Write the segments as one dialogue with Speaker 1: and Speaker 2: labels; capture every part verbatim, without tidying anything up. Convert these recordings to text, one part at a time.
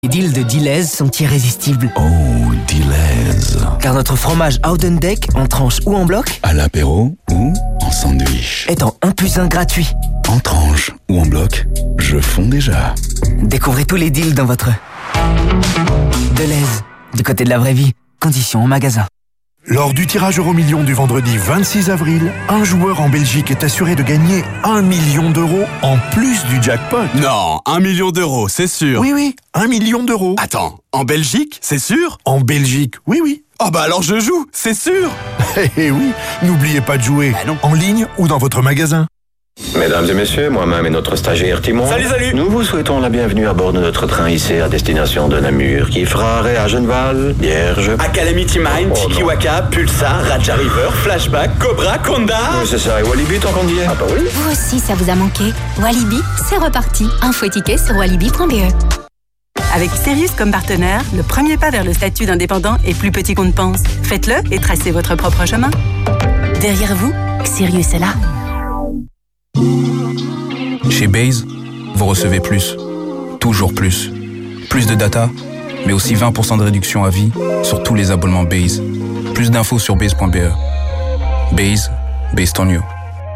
Speaker 1: Les deals de Deleuze sont irrésistibles.
Speaker 2: Oh, Deleuze.
Speaker 1: Car notre fromage Oudendeck, en tranche ou en bloc,
Speaker 2: à l'apéro ou en sandwich,
Speaker 1: est en un plus un gratuit.
Speaker 2: En tranche ou en bloc, je fonds déjà.
Speaker 1: Découvrez tous les deals dans votre Deleuze, du côté de la vraie vie. Conditions en magasin.
Speaker 3: Lors du tirage euro million du vendredi vingt-six avril, un joueur en Belgique est assuré de gagner un million d'euros en plus du jackpot.
Speaker 4: Non, un million d'euros, c'est sûr.
Speaker 3: Oui, oui, un million d'euros.
Speaker 4: Attends, en Belgique, c'est sûr?
Speaker 3: En Belgique, oui, oui.
Speaker 4: Oh bah alors je joue, c'est sûr.
Speaker 3: Eh eh oui, n'oubliez pas de jouer
Speaker 4: bah non.
Speaker 3: en ligne ou dans votre magasin.
Speaker 5: Mesdames et messieurs, moi-même et notre stagiaire Timon,
Speaker 4: salut, salut.
Speaker 5: Nous vous souhaitons la bienvenue à bord de notre train hissé à destination de Namur, qui fera arrêt à Genneval, Vierge,
Speaker 4: Calamity Mind,
Speaker 5: Oh,
Speaker 4: Tiki Waka, Pulsar, Raja River, Flashback, Cobra, Konda.
Speaker 5: Oui, c'est ça, et Walibi tant qu'on y est. Ah bah oui.
Speaker 6: Vous aussi, ça vous a manqué. Walibi, c'est reparti. Info et ticket sur walibi point b e.
Speaker 7: Avec Sirius comme partenaire, le premier pas vers le statut d'indépendant est plus petit qu'on ne pense. Faites-le et tracez votre propre chemin. Derrière vous, Sirius est là.
Speaker 8: Chez Base, vous recevez plus. Toujours plus. Plus de data, mais aussi vingt pour cent de réduction à vie sur tous les abonnements Base. Plus d'infos sur base point b e. Base, based on you.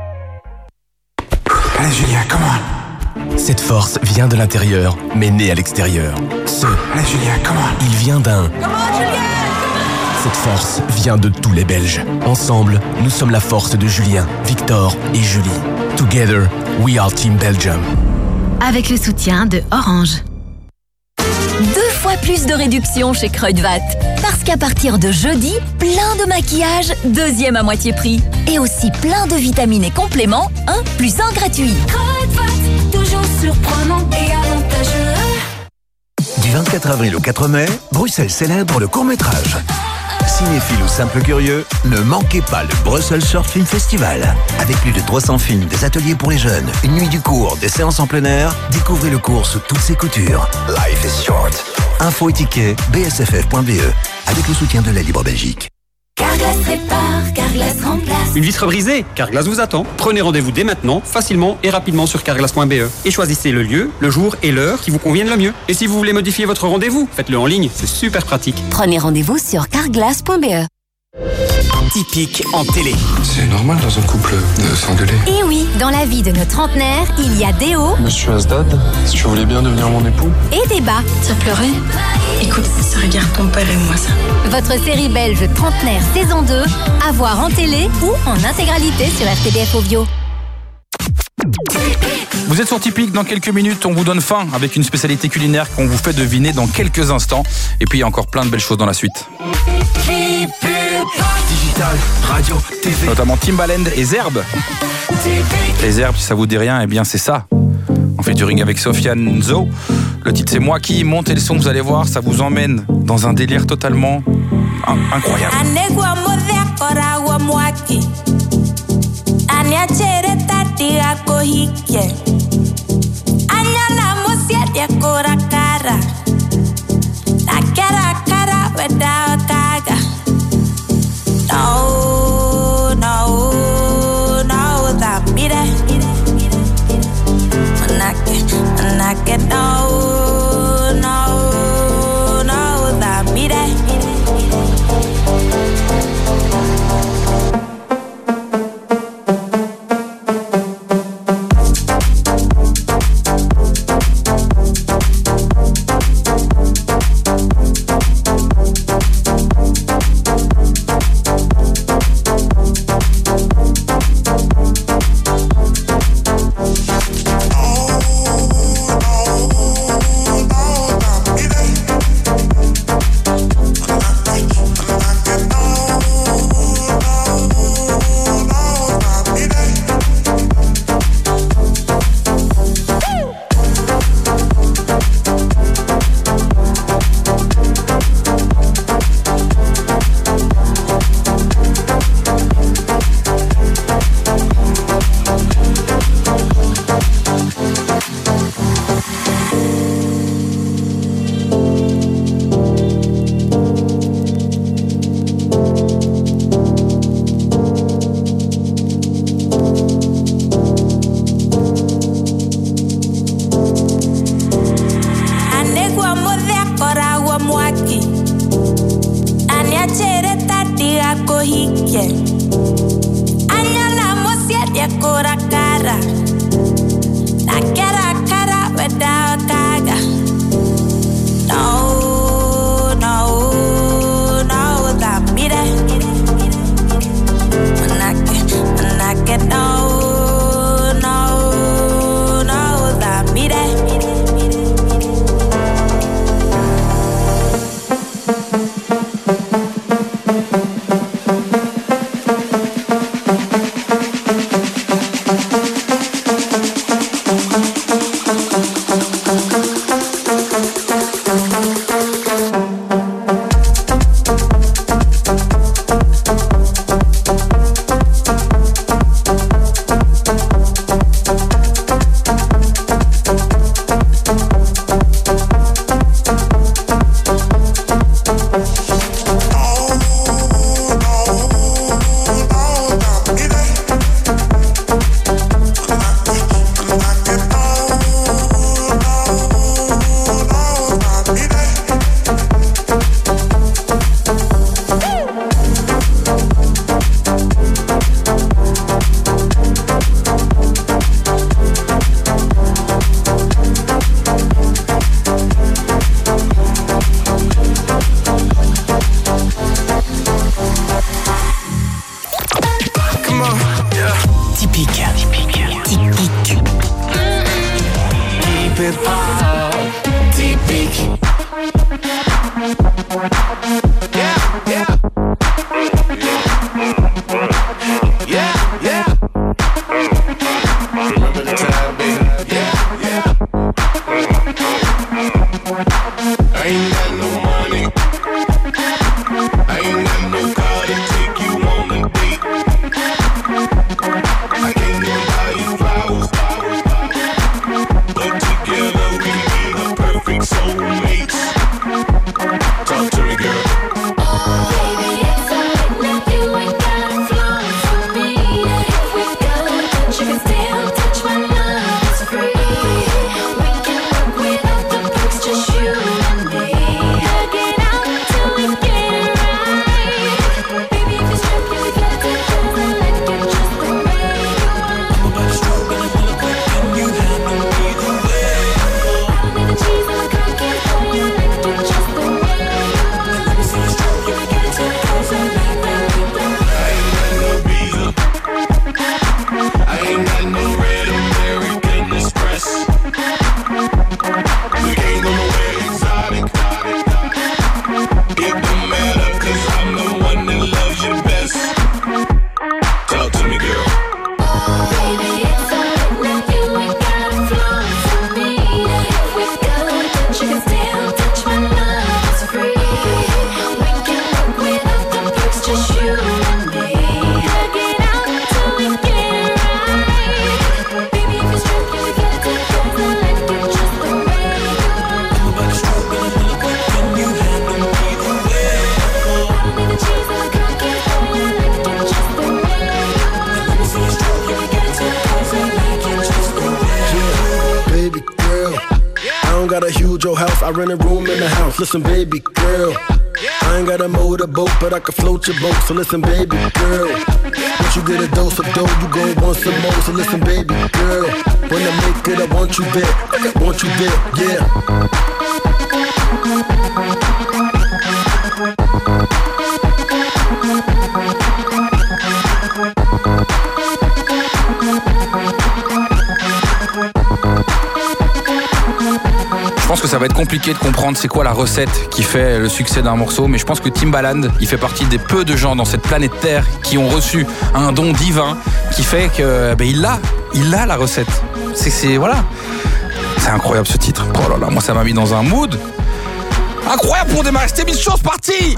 Speaker 9: Allez Julien, come on.
Speaker 10: Cette force vient de l'intérieur, mais née à l'extérieur. Ce,
Speaker 9: Allez Julien, come on.
Speaker 10: il vient d'un... Cette force vient de tous les Belges. Ensemble, nous sommes la force de Julien, Victor et Julie. Together, we are Team Belgium.
Speaker 6: Avec le soutien de Orange.
Speaker 11: Deux fois plus de réduction chez Kruidvat. Parce qu'à partir de jeudi, plein de maquillage, deuxième à moitié prix. Et aussi plein de vitamines et compléments, un plus un gratuit.
Speaker 12: Kruidvat, toujours surprenant et avantageux.
Speaker 13: Du vingt-quatre avril au quatre mai, Bruxelles célèbre le court-métrage. Cinéphile ou simple curieux, ne manquez pas le Brussels Short Film Festival. Avec plus de trois cents films, des ateliers pour les jeunes, une nuit du cours, des séances en plein air, découvrez le cours sous toutes ses coutures. Life is short. Info et tickets, b s f f point b e, avec le soutien de la Libre Belgique.
Speaker 12: Carglass répare, Carglass remplace.
Speaker 14: Une vitre brisée, Carglass vous attend. Prenez rendez-vous dès maintenant, facilement et rapidement sur carglass point b e et choisissez le lieu, le jour et l'heure qui vous conviennent le mieux. Et si vous voulez modifier votre rendez-vous, faites-le en ligne, c'est super pratique.
Speaker 11: Prenez rendez-vous sur carglass point b e.
Speaker 1: Typique en télé.
Speaker 9: C'est normal dans un couple de s'engueuler.
Speaker 6: Et oui, dans la vie de nos trentenaires, il y a des hauts.
Speaker 9: Monsieur Asdad, si tu voulais bien devenir mon époux.
Speaker 6: Et des bas.
Speaker 15: Ça pleurait? Écoute, ça regarde ton père et moi ça.
Speaker 6: Votre série belge Trentenaire saison deux, à voir en télé ou en intégralité sur R T B F Audio.
Speaker 8: Vous êtes sur Typique, dans quelques minutes, on vous donne faim avec une spécialité culinaire qu'on vous fait deviner dans quelques instants. Et puis il y a encore plein de belles choses dans la suite.
Speaker 13: Digital, radio, T V.
Speaker 8: Notamment Timbaland et Zerbe. Les Herbes, si ça vous dit rien, eh bien c'est ça. On fait du ring avec Sofiane Zo. Le titre c'est Moi qui, montez le son, vous allez voir, ça vous emmène dans un délire totalement incroyable.
Speaker 12: No, no, no, that beat it. When I get, when I get no, no, no, that beat it. hike. Anyala mosiete kora cara. Na kera cara without gaga. No, no, no, that me there. When I get, when I get no, no, no, that me there.
Speaker 16: Listen, baby girl, I ain't got a motorboat, but I can float your boat. So listen, baby girl, once you get a dose of dough, you gon' want some more. So listen, baby girl, when I make it, I want you there, I want you there, yeah.
Speaker 8: Je pense que ça va être compliqué de comprendre c'est quoi la recette qui fait le succès d'un morceau, mais je pense que Timbaland, il fait partie des peu de gens dans cette planète Terre qui ont reçu un don divin qui fait que ben, il a, il a la recette. C'est, c'est voilà, c'est incroyable ce titre. Oh là là, moi ça m'a mis dans un mood incroyable pour démarrer cette émission. C'est parti.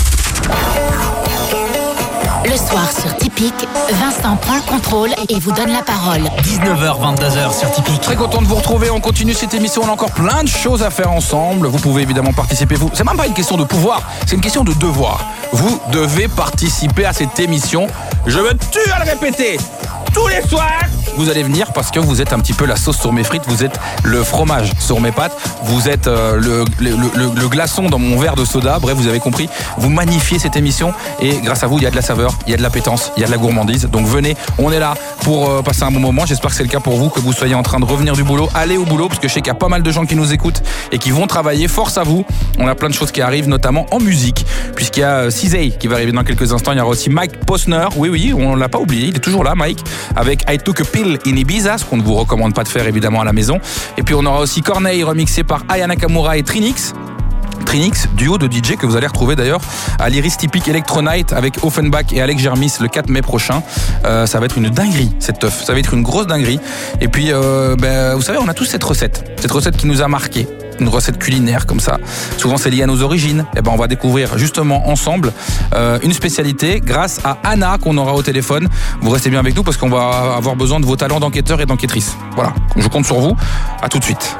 Speaker 17: Le soir sur Typique, Vincent prend le contrôle et vous donne la parole.
Speaker 1: dix-neuf heures, vingt-deux heures sur Typique.
Speaker 8: Très content de vous retrouver, on continue cette émission, on a encore plein de choses à faire ensemble. Vous pouvez évidemment participer, vous. C'est même pas une question de pouvoir, c'est une question de devoir. Vous devez participer à cette émission. Je me tue à le répéter. tous les soirs, vous allez venir parce que vous êtes un petit peu la sauce sur mes frites, vous êtes le fromage sur mes pâtes, vous êtes euh, le, le, le, le glaçon dans mon verre de soda. Bref, vous avez compris, vous magnifiez cette émission et grâce à vous, il y a de la saveur, il y a de l'appétence, il y a de la gourmandise. Donc venez, on est là pour euh, passer un bon moment. J'espère que c'est le cas pour vous, que vous soyez en train de revenir du boulot. Allez au boulot parce que je sais qu'il y a pas mal de gens qui nous écoutent et qui vont travailler. Force à vous. On a plein de choses qui arrivent, notamment en musique, puisqu'il y a Cizay qui va arriver dans quelques instants. Il y aura aussi Mike Posner. Oui, oui, on l'a pas oublié. Il est toujours là, Mike, avec I Took a Pill in Ibiza, ce qu'on ne vous recommande pas de faire évidemment à la maison. Et puis on aura aussi Corneille remixé par Aya Nakamura et Trinix. Trinix, duo de D J que vous allez retrouver d'ailleurs à l'Iris Typique Electronight avec Offenbach et Alex Germis le quatre mai prochain. Euh, ça va être une dinguerie cette teuf, ça va être une grosse dinguerie. Et puis euh, ben, vous savez, on a tous cette recette, cette recette qui nous a marqué. Une recette culinaire comme ça. Souvent c'est lié à nos origines. Et ben on va découvrir justement ensemble euh, une spécialité grâce à Anna qu'on aura au téléphone. Vous restez bien avec nous parce qu'on va avoir besoin de vos talents d'enquêteurs et d'enquêtrices. Voilà, je compte sur vous. À tout de suite.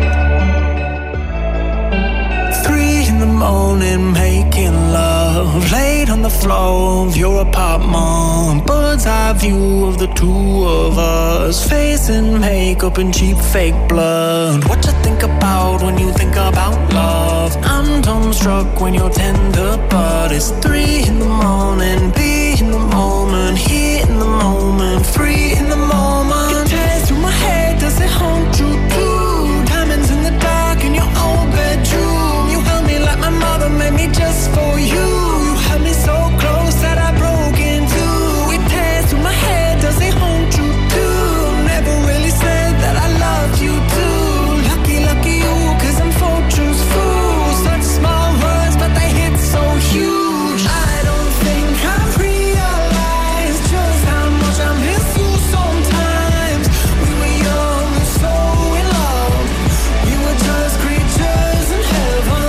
Speaker 18: In the morning making love, laid on the floor of your apartment, bird's eye view of the two of us, facing makeup and cheap fake blood. What you think about when you think about love? I'm dumbstruck when you're tender, but it's three in the morning, be in the moment, here in the moment, free in the moment. It tears through my head, does it haunt you too? Diamonds in the dark in your old bedroom. Like my mother made me just for you. You held me so close that I broke in two. It tears through my head, does it haunt you too? Never really said that I loved you too. Lucky, lucky you, cause I'm fortune's fool. Such small words, but they hit so huge. I don't think I've realized just how much I miss you sometimes. We were young and so in love. We were just creatures in heaven.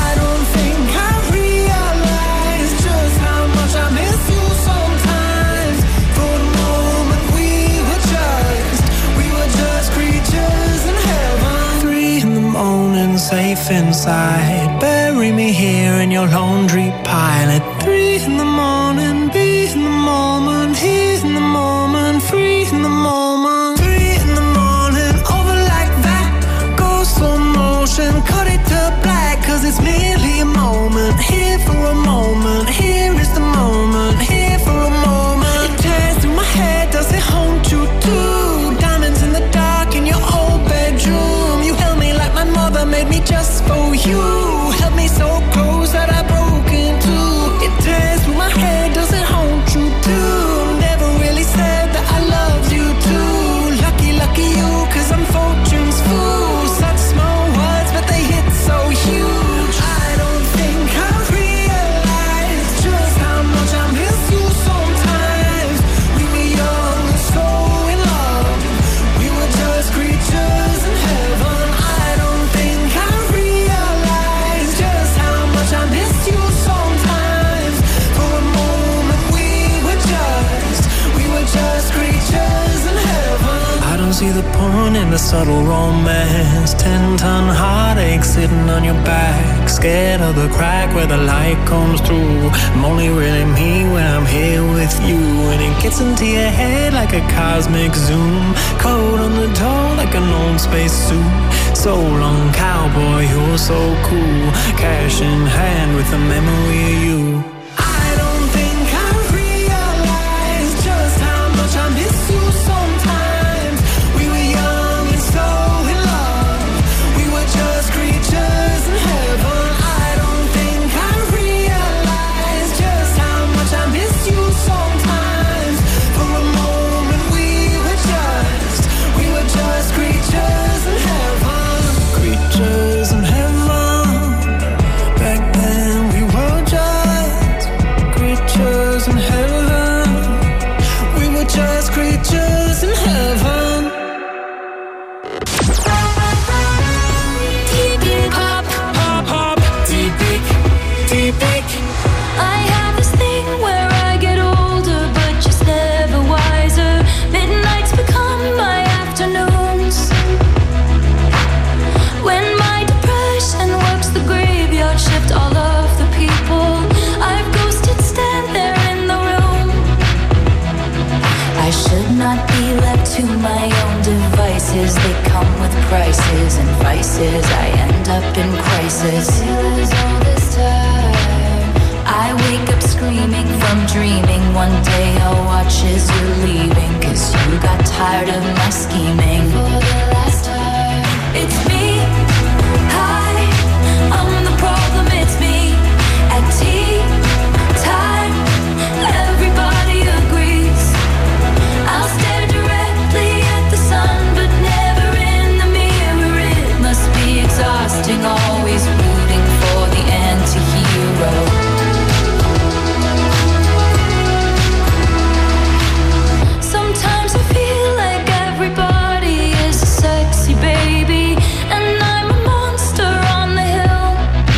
Speaker 18: Safe inside, bury me here in your laundry pile at three in the morning, be in the moment, here in the moment, free in the moment. Three in the morning, over like that, go slow motion, cut it to black, cause it's merely a moment, here for a moment, here is the moment, here for a moment. It tears through my head, does it haunt you too? Diamonds in the dark in your old bedroom. You held me like my mother made me just for you. Held me so close that I broke in two. It tears through my head, does it haunt you too? Never really said that I loved you too. Lucky, lucky you, cause I'm fortune's fool. Such small words, but they hit so huge. I don't think I've realized just how much I miss you sometimes. We were young and so in love. We were just creatures in heaven. I don't think I realized just how much I miss you sometimes. For a moment we were just, we were just creatures in heaven. I don't see the point in the subtle romance. Ten ton heartache sitting on your back, scared of the crack where the light comes through. I'm only really me when I'm here with you, and it gets into your head like a cosmic zoom. Code on the door like an old space suit. So long, cowboy, you're so cool. Cash in hand with a memory of you. I don't think I realized just how much I miss you sometimes. We were young and so in love. We were just creatures in heaven. I don't think I realized just how much I miss you sometimes. For a moment we were just, we were just creatures in heaven. Creatures in heaven. Back then we were just
Speaker 12: Christmas all this time. I wake up screaming from dreaming. One day I'll watch as you're leaving, 'cause you got tired of my scheming. For the last time, it's me. Hi, I'm the problem, it's me. At tea time, everybody agrees. I'll stare directly at the sun, but never in the mirror. It must be exhausting, always rooting for the anti-hero. Sometimes I feel like everybody is a sexy baby, and I'm a monster on the hill.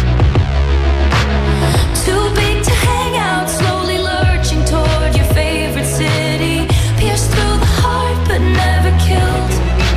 Speaker 12: Too big to hang out, slowly lurching toward your favorite city. Pierced through the heart but never killed.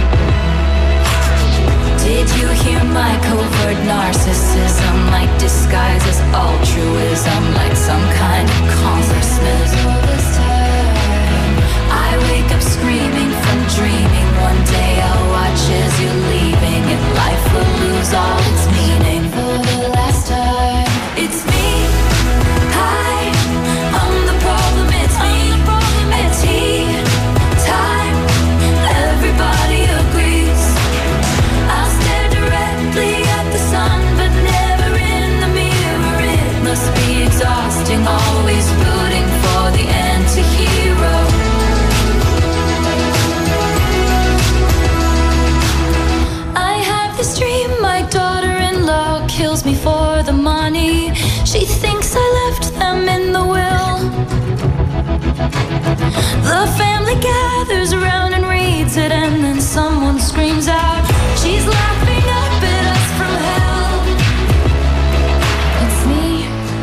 Speaker 12: Did you hear my covert narcissism? Like disguise as altruism, like some kind of consciousness. All this time, I wake up screaming from dreaming. One day I'll watch as you're leaving, and life will lose all its meaning. For the last time, it's me. Hi, I'm the problem, it's me. At tea time, everybody agrees. I'll stare directly at the sun, but never in the mirror. It must be exhausting, always rooting for the anti-hero. I have this dream, my daughter-in-law kills me for the money. She thinks I left them in the will. The family gathers around and reads it, and then someone screams out, she's laughing up at us from hell. It's me.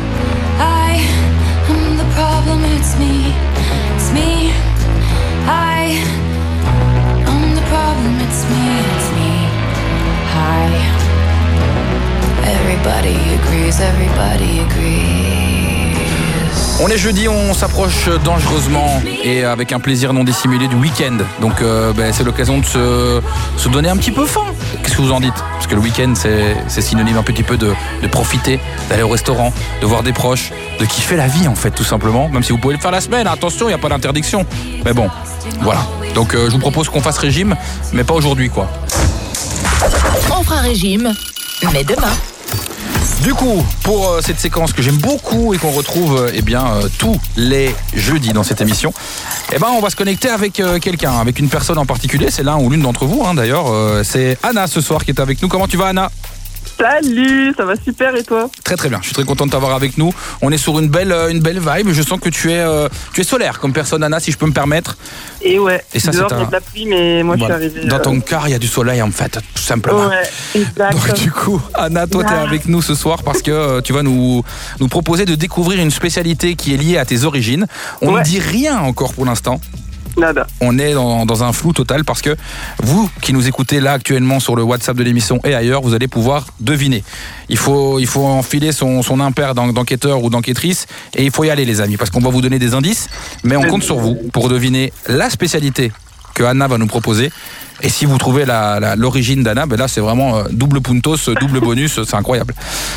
Speaker 12: I am the problem, it's me. It's me. I am the problem, it's me. It's me. Hi. Everybody agrees, everybody agrees.
Speaker 8: On est jeudi, on s'approche dangereusement et avec un plaisir non dissimulé du week-end. Donc euh, ben, c'est l'occasion de se, se donner un petit peu faim. Qu'est-ce que vous en dites? Parce que le week-end, c'est, c'est synonyme un petit peu de, de profiter, d'aller au restaurant, de voir des proches, de kiffer la vie en fait, tout simplement. Même si vous pouvez le faire la semaine, attention, il n'y a pas d'interdiction. Mais bon, voilà. Donc euh, je vous propose qu'on fasse régime, mais pas aujourd'hui quoi.
Speaker 17: On fera régime, mais demain.
Speaker 8: Du coup, pour euh, cette séquence que j'aime beaucoup et qu'on retrouve euh, eh bien, euh, tous les jeudis dans cette émission, eh ben, on va se connecter avec euh, quelqu'un, avec une personne en particulier. C'est l'un ou l'une d'entre vous, hein, d'ailleurs. Euh, c'est Anna ce soir qui est avec nous. Comment tu vas, Anna ?
Speaker 19: Salut, ça va super et toi ?
Speaker 8: Très très bien, je suis très content de t'avoir avec nous. On est sur une belle, une belle vibe. Je sens que tu es, euh, tu es solaire comme personne, Anna, si je peux me permettre.
Speaker 19: Et ouais,
Speaker 8: et ça,
Speaker 19: dehors
Speaker 8: c'est un...
Speaker 19: il y a de la pluie, mais moi voilà. Je suis arrivée...
Speaker 8: Dans
Speaker 19: euh...
Speaker 8: ton cœur, il y a du soleil en fait, tout simplement.
Speaker 19: Ouais, exact.
Speaker 8: Donc du coup, Anna, toi, ah. tu es avec nous ce soir parce que euh, tu vas nous, nous proposer de découvrir une spécialité qui est liée à tes origines. On ne ouais. dit rien encore pour l'instant.
Speaker 19: Nada.
Speaker 8: On est dans, dans un flou total parce que vous qui nous écoutez là actuellement sur le WhatsApp de l'émission et ailleurs, vous allez pouvoir deviner. Il faut, il faut enfiler son, son impair d'enquêteur ou d'enquêtrice et il faut y aller les amis parce qu'on va vous donner des indices mais on compte sur vous pour deviner la spécialité que Anna va nous proposer. Et si vous trouvez la, la, l'origine d'Anna, ben là c'est vraiment euh, double puntos, double bonus, c'est incroyable.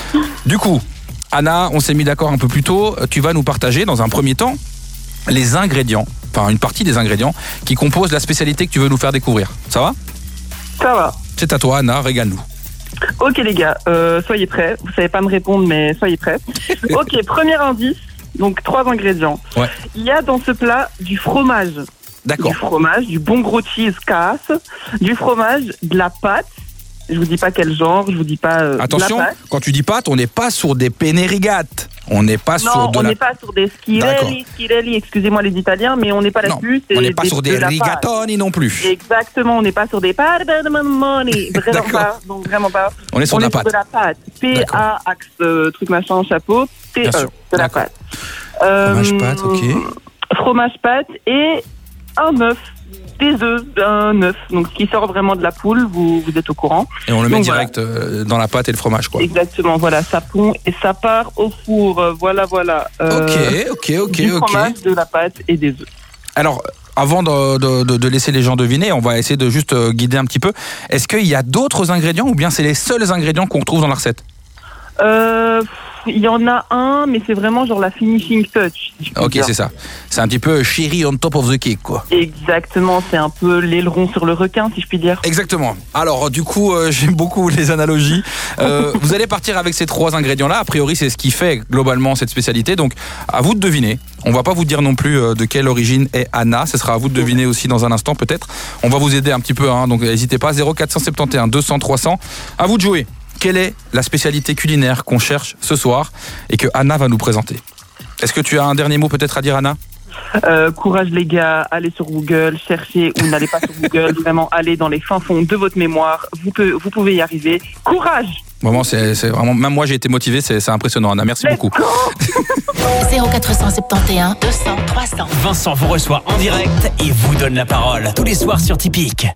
Speaker 8: Du coup, Anna, on s'est mis d'accord un peu plus tôt, tu vas nous partager dans un premier temps les ingrédients, enfin une partie des ingrédients qui composent la spécialité que tu veux nous faire découvrir. Ça va ?
Speaker 19: Ça va.
Speaker 8: C'est à toi, Anna, régale-nous.
Speaker 19: Ok les gars, euh, soyez prêts. Vous savez pas me répondre, mais soyez prêts. Ok, premier indice, donc trois ingrédients.
Speaker 8: Ouais.
Speaker 19: Il y a dans ce plat du fromage.
Speaker 8: D'accord.
Speaker 19: Du fromage, du bon gros cheese casse, du fromage, de la pâte. Je vous dis pas quel genre, je vous dis pas. Euh,
Speaker 8: Attention,
Speaker 19: de la pâte.
Speaker 8: Quand tu dis pâte, on n'est pas sur des penne rigate. On n'est pas
Speaker 19: non,
Speaker 8: sur de
Speaker 19: on
Speaker 8: la...
Speaker 19: n'est pas sur des schirelli, schirelli, excusez-moi les Italiens, mais on n'est pas là-dessus.
Speaker 8: Non, on n'est pas
Speaker 19: des,
Speaker 8: sur des rigatoni non plus.
Speaker 19: Exactement, on n'est pas sur des pardonne-money, vraiment pas, donc vraiment pas.
Speaker 8: On est sur
Speaker 19: on
Speaker 8: de la
Speaker 19: est
Speaker 8: pâte.
Speaker 19: Sur de la pâte. P A axe euh, truc machin chapeau T E de la pâte.
Speaker 8: Fromage euh, pâte, ok.
Speaker 19: Fromage pâte et un œuf. Des œufs, un œuf. Donc, ce qui sort vraiment de la poule, vous, vous êtes au courant.
Speaker 8: Et on le met
Speaker 19: Donc,
Speaker 8: direct voilà. dans la pâte et le fromage, quoi.
Speaker 19: Exactement, voilà, ça pond et ça part au four. Voilà, voilà.
Speaker 8: Euh, ok, ok, ok,
Speaker 19: du
Speaker 8: ok.
Speaker 19: fromage, de la pâte et des œufs.
Speaker 8: Alors, avant de, de, de laisser les gens deviner, on va essayer de juste guider un petit peu. Est-ce qu'il y a d'autres ingrédients ou bien c'est les seuls ingrédients qu'on retrouve dans la recette ?
Speaker 19: Euh, il y en a un, mais c'est vraiment genre la finishing touch. si je puis
Speaker 8: Ok,
Speaker 19: dire.
Speaker 8: c'est ça. C'est un petit peu cherry on top of the cake, quoi.
Speaker 19: Exactement, c'est un peu l'aileron sur le requin, si je puis dire.
Speaker 8: Exactement. Alors, du coup, euh, j'aime beaucoup les analogies. Euh, vous allez partir avec ces trois ingrédients-là. A priori, c'est ce qui fait globalement cette spécialité. Donc, à vous de deviner. On va pas vous dire non plus euh, de quelle origine est Anna. Ce sera à vous de deviner aussi dans un instant, peut-être. On va vous aider un petit peu, hein, donc n'hésitez pas. zéro quatre cent soixante et onze deux cents trois cents. À vous de jouer. Quelle est la spécialité culinaire qu'on cherche ce soir et que Anna va nous présenter? Est-ce que tu as un dernier mot peut-être à dire, Anna?
Speaker 19: Euh, courage les gars, allez sur Google, cherchez ou n'allez pas sur Google, vraiment allez dans les fins fonds de votre mémoire, vous, peut, vous pouvez y arriver. Courage!
Speaker 8: Vraiment, c'est, c'est vraiment, même moi j'ai été motivé, c'est, c'est impressionnant, Anna. Merci beaucoup.
Speaker 17: zéro quatre cent soixante et onze deux cents trois cents.
Speaker 1: Vincent vous reçoit en direct et vous donne la parole tous les soirs sur Typique.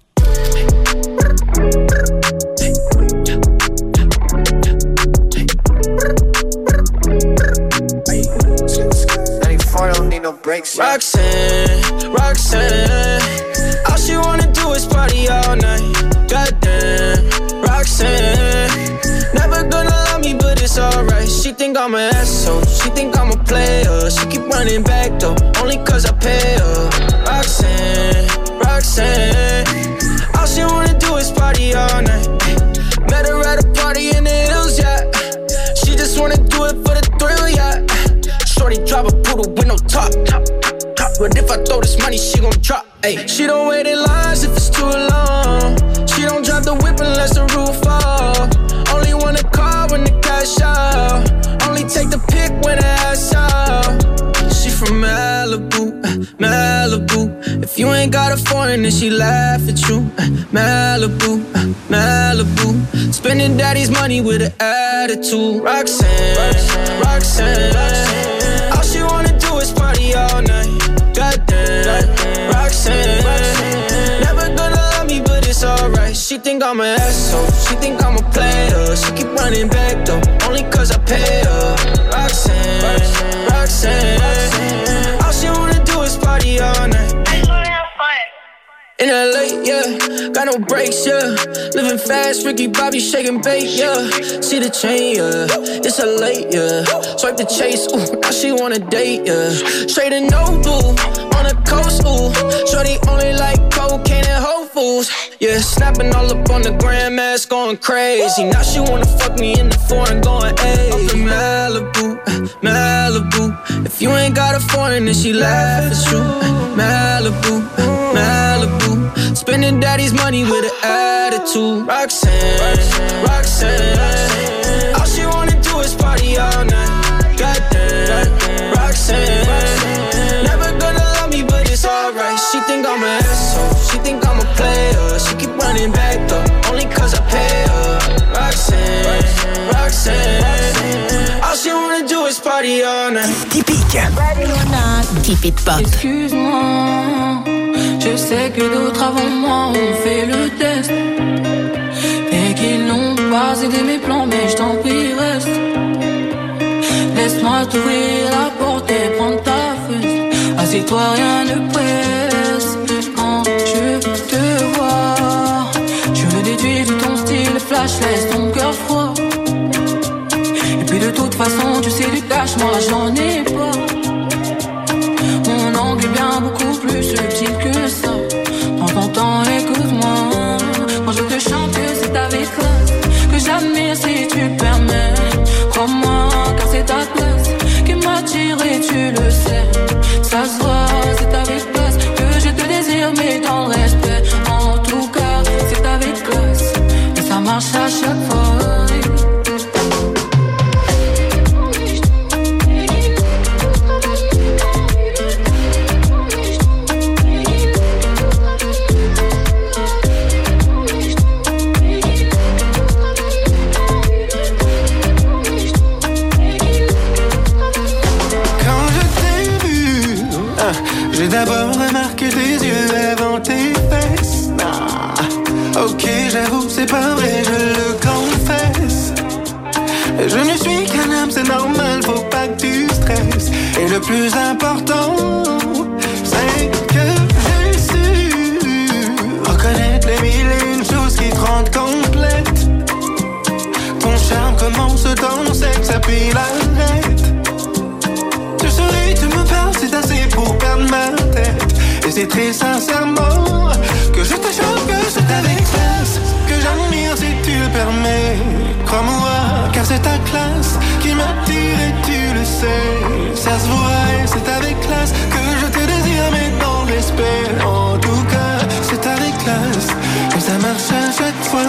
Speaker 18: Roxanne, Roxanne, all she wanna do is party all night. Goddamn, Roxanne, never gonna love me, but it's alright. She think I'm an asshole, she think I'm a player. She keep running back though, only cause I pay her. Roxanne, Roxanne, all she wanna do is party all night. Met her at a party in the hills, yeah. She just wanna do it for the thrill, yeah. Shorty drive a poodle with no top. But if I throw this money, she gon' drop. Ay. She don't wait in lines if it's too long. She don't drive the whip unless the roof fall. Only wanna call when the cash out. Only take the pic when the ass out. She from Malibu, Malibu. If you ain't got a foreign, then she laugh at you. Malibu, Malibu. Spending daddy's money with an attitude. Roxanne, Roxanne, Roxanne, Roxanne. All she wanna do is party all night. Goddamn, Roxanne, Roxanne. Never gonna love me, but it's alright. She think I'm an asshole, she think I'm a player. She keep running back though, only cause I pay her. Roxanne, Roxanne, Roxanne, Roxanne. All she wanna do is party all night. In L A, yeah, got no brakes, yeah. Living fast, Ricky Bobby shaking bait, yeah. See the chain, yeah, it's a late, yeah. Swipe the chase, ooh, now she wanna date, yeah. Straight and no blue, on the coast, ooh. Shorty only like cocaine and Whole Foods, yeah. Snapping all up on the grandmas, going crazy. Now she wanna fuck me in the foreign, going ayy. Up in Malibu, Malibu. If you ain't got a foreign, then she laugh at you. Malibu, Malibu. Spending daddy's money with an attitude. Roxanne, Roxanne, Roxanne, Roxanne. All she wanna do is party all night. Goddamn, Roxanne, Roxanne. Never gonna love me, but it's alright. She think I'm an asshole, she think I'm a player. She keep running back though, only cause I pay her. Roxanne, Roxanne, Roxanne, Roxanne. All she wanna do is party all night.
Speaker 1: Typique.
Speaker 17: Keep it pop.
Speaker 15: Excuse-moi, je sais que d'autres avant moi ont fait le test et qu'ils n'ont pas aidé mes plans, mais je t'en prie reste. Laisse-moi t'ouvrir la porte et prendre ta fesse. Assieds-toi, rien ne presse. Quand je te vois, je le déduis de ton style flash, laisse ton cœur froid. Et puis de toute façon, tu sais du cash, moi j'en ai pas. Mon angle est bien beaucoup plus subtil que ça. Prends ton temps, écoute-moi. Quand je te chante que c'est avec classe, que j'admire si tu le permets. Crois-moi, car c'est ta place qui m'attire et tu le sais. Ça se voit, c'est avec classe que je te désire, mais dans le respect. En tout cas, c'est avec classe et ça marche à chaque fois.
Speaker 18: J'ai d'abord remarqué tes yeux avant tes fesses. Ah, ok, j'avoue, c'est pas vrai, je le confesse. Je ne suis qu'un homme, c'est normal, faut pas que tu stresses. Et le plus important, c'est que j'ai su reconnaître les mille et une choses qui te rendent complète. Ton charme commence ton sexe et puis l'arrête. Je souris, tu me parles, c'est assez pour perdre ma tête. Et c'est très sincèrement que je te choque, que c'est avec classe que j'admire si tu le permets. Crois-moi, car c'est ta classe qui m'attire et tu le sais. Ça se voit et c'est avec classe que je te désire, mais dans le respect. En tout cas, c'est avec classe que ça marche à chaque fois.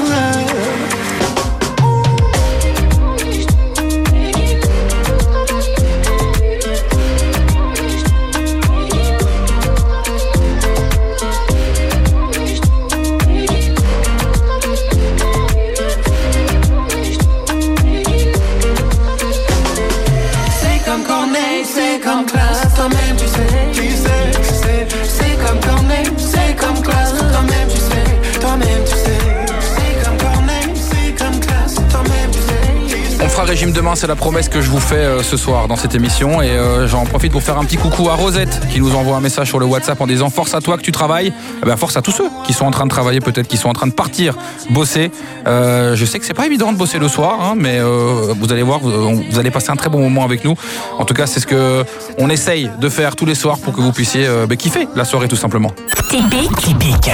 Speaker 18: Comme classe, toi-même tu sais, tu sais, tu sais. C'est comme Corneille, c'est comme classe, toi-même tu sais, toi-même tu sais. C'est comme Corneille, c'est comme classe, toi-même tu sais, tu sais.
Speaker 8: On fera régime demain, c'est la promesse que je vous fais euh, ce soir dans cette émission. Et euh, j'en profite pour faire un petit coucou à Rosette qui nous envoie un message sur le WhatsApp en disant force à toi que tu travailles. Eh ben, force à tous ceux qui sont en train de travailler, peut-être qui sont en train de partir, bosser. Euh, je sais que c'est pas évident de bosser le soir, hein, mais euh, vous allez voir, vous, vous allez passer un très bon moment avec nous. En tout cas, c'est ce que on essaye de faire tous les soirs pour que vous puissiez euh, bah, kiffer la soirée tout simplement.
Speaker 1: Typique, typique.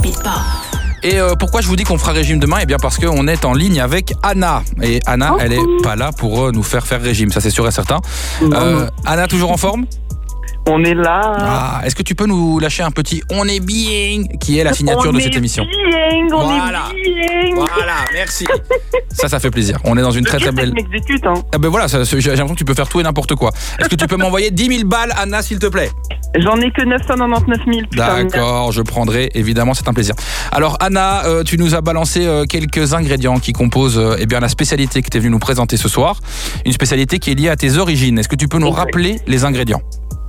Speaker 8: Et euh, pourquoi je vous dis qu'on fera régime demain ? Eh bien parce qu'on est en ligne avec Anna. Et Anna, elle est pas là pour euh, nous faire faire régime, ça c'est sûr et certain. Euh, Anna, toujours en forme ?
Speaker 19: On est là.
Speaker 8: Ah, est-ce que tu peux nous lâcher un petit « On est bien » qui est la signature
Speaker 19: on
Speaker 8: de cette émission ?
Speaker 19: Bien, on
Speaker 8: voilà.
Speaker 19: est bien.
Speaker 8: Voilà, merci. Ça, ça fait plaisir. On est dans une très très belle...
Speaker 19: m'exécute, hein.
Speaker 8: Ah ben voilà, ça, j'ai l'impression que tu peux faire tout et n'importe quoi. Est-ce que tu peux m'envoyer dix mille balles, Anna, s'il te plaît ?
Speaker 19: J'en ai que neuf cent quatre-vingt-dix-neuf mille.
Speaker 8: D'accord, je prendrai, évidemment, c'est un plaisir. Alors Anna, euh, tu nous as balancé euh, quelques ingrédients qui composent euh, eh bien, la spécialité que tu es venue nous présenter ce soir. Une spécialité qui est liée à tes origines. Est-ce que tu peux nous rappeler les ingrédients ?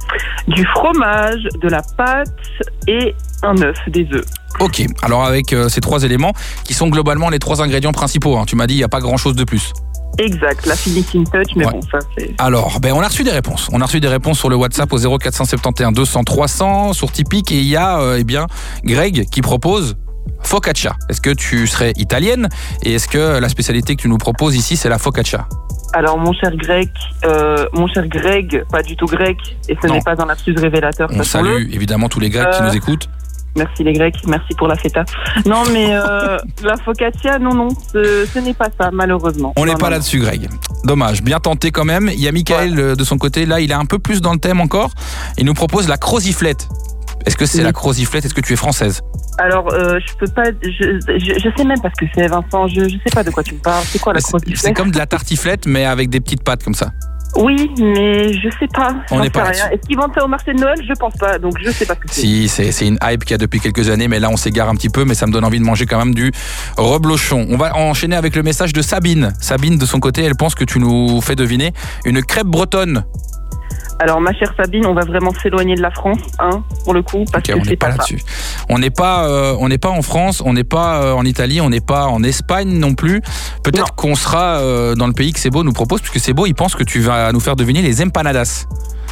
Speaker 19: Du fromage, de la pâte et un œuf, des œufs.
Speaker 8: Ok, alors avec euh, ces trois éléments qui sont globalement les trois ingrédients principaux, hein. Tu m'as dit il n'y a pas grand chose de plus.
Speaker 19: Exact, la finishing touch, mais ouais. Bon, ça c'est...
Speaker 8: Alors, ben on a reçu des réponses. On a reçu des réponses sur le WhatsApp au zéro quatre cent soixante et onze deux cents trois cents sur Tipeee et il y a euh, eh bien Greg qui propose focaccia. Est-ce que tu serais italienne et est-ce que la spécialité que tu nous proposes ici c'est la focaccia ?
Speaker 19: Alors mon cher Greg, euh, mon cher Greg, pas du tout grec, et ce non. n'est pas un lapsus révélateur.
Speaker 8: On salue évidemment tous les Grecs euh, qui nous écoutent.
Speaker 19: Merci les Grecs, merci pour la feta. Non mais euh, la focaccia, non non, ce, ce n'est pas ça malheureusement.
Speaker 8: On n'est pas non. là-dessus Greg. Dommage, bien tenté quand même. Il y a Michael ouais. de son côté, là il est un peu plus dans le thème encore. Il nous propose la croziflette. Est-ce que c'est oui. la croziflette ? Est-ce que tu es française ?
Speaker 19: Alors, euh, je peux pas. Je, je, je sais même pas ce que c'est, Vincent. Je, je sais pas de quoi tu me parles. C'est quoi la croziflette ?
Speaker 8: C'est comme de la tartiflette, mais avec des petites pâtes comme ça.
Speaker 19: Oui, mais je sais pas.
Speaker 8: On n'est pas
Speaker 19: rien. Est-ce qu'ils vendent ça au marché de Noël ? Je pense pas. Donc je sais pas ce que c'est.
Speaker 8: Si, c'est, c'est une hype qu'il y a depuis quelques années, mais là on s'égare un petit peu, mais ça me donne envie de manger quand même du reblochon. On va enchaîner avec le message de Sabine. Sabine, de son côté, elle pense que tu nous fais deviner une crêpe bretonne.
Speaker 19: Alors ma chère Sabine, on va vraiment s'éloigner de la France, hein, pour le coup, parce
Speaker 8: okay,
Speaker 19: que
Speaker 8: on
Speaker 19: c'est
Speaker 8: n'est pas,
Speaker 19: pas
Speaker 8: là-dessus. On n'est pas, euh, on n'est pas en France, on n'est pas euh, en Italie, on n'est pas en Espagne non plus. Peut-être non. qu'on sera euh, dans le pays que Sebo nous propose, puisque Sebo, il pense que tu vas nous faire deviner les empanadas.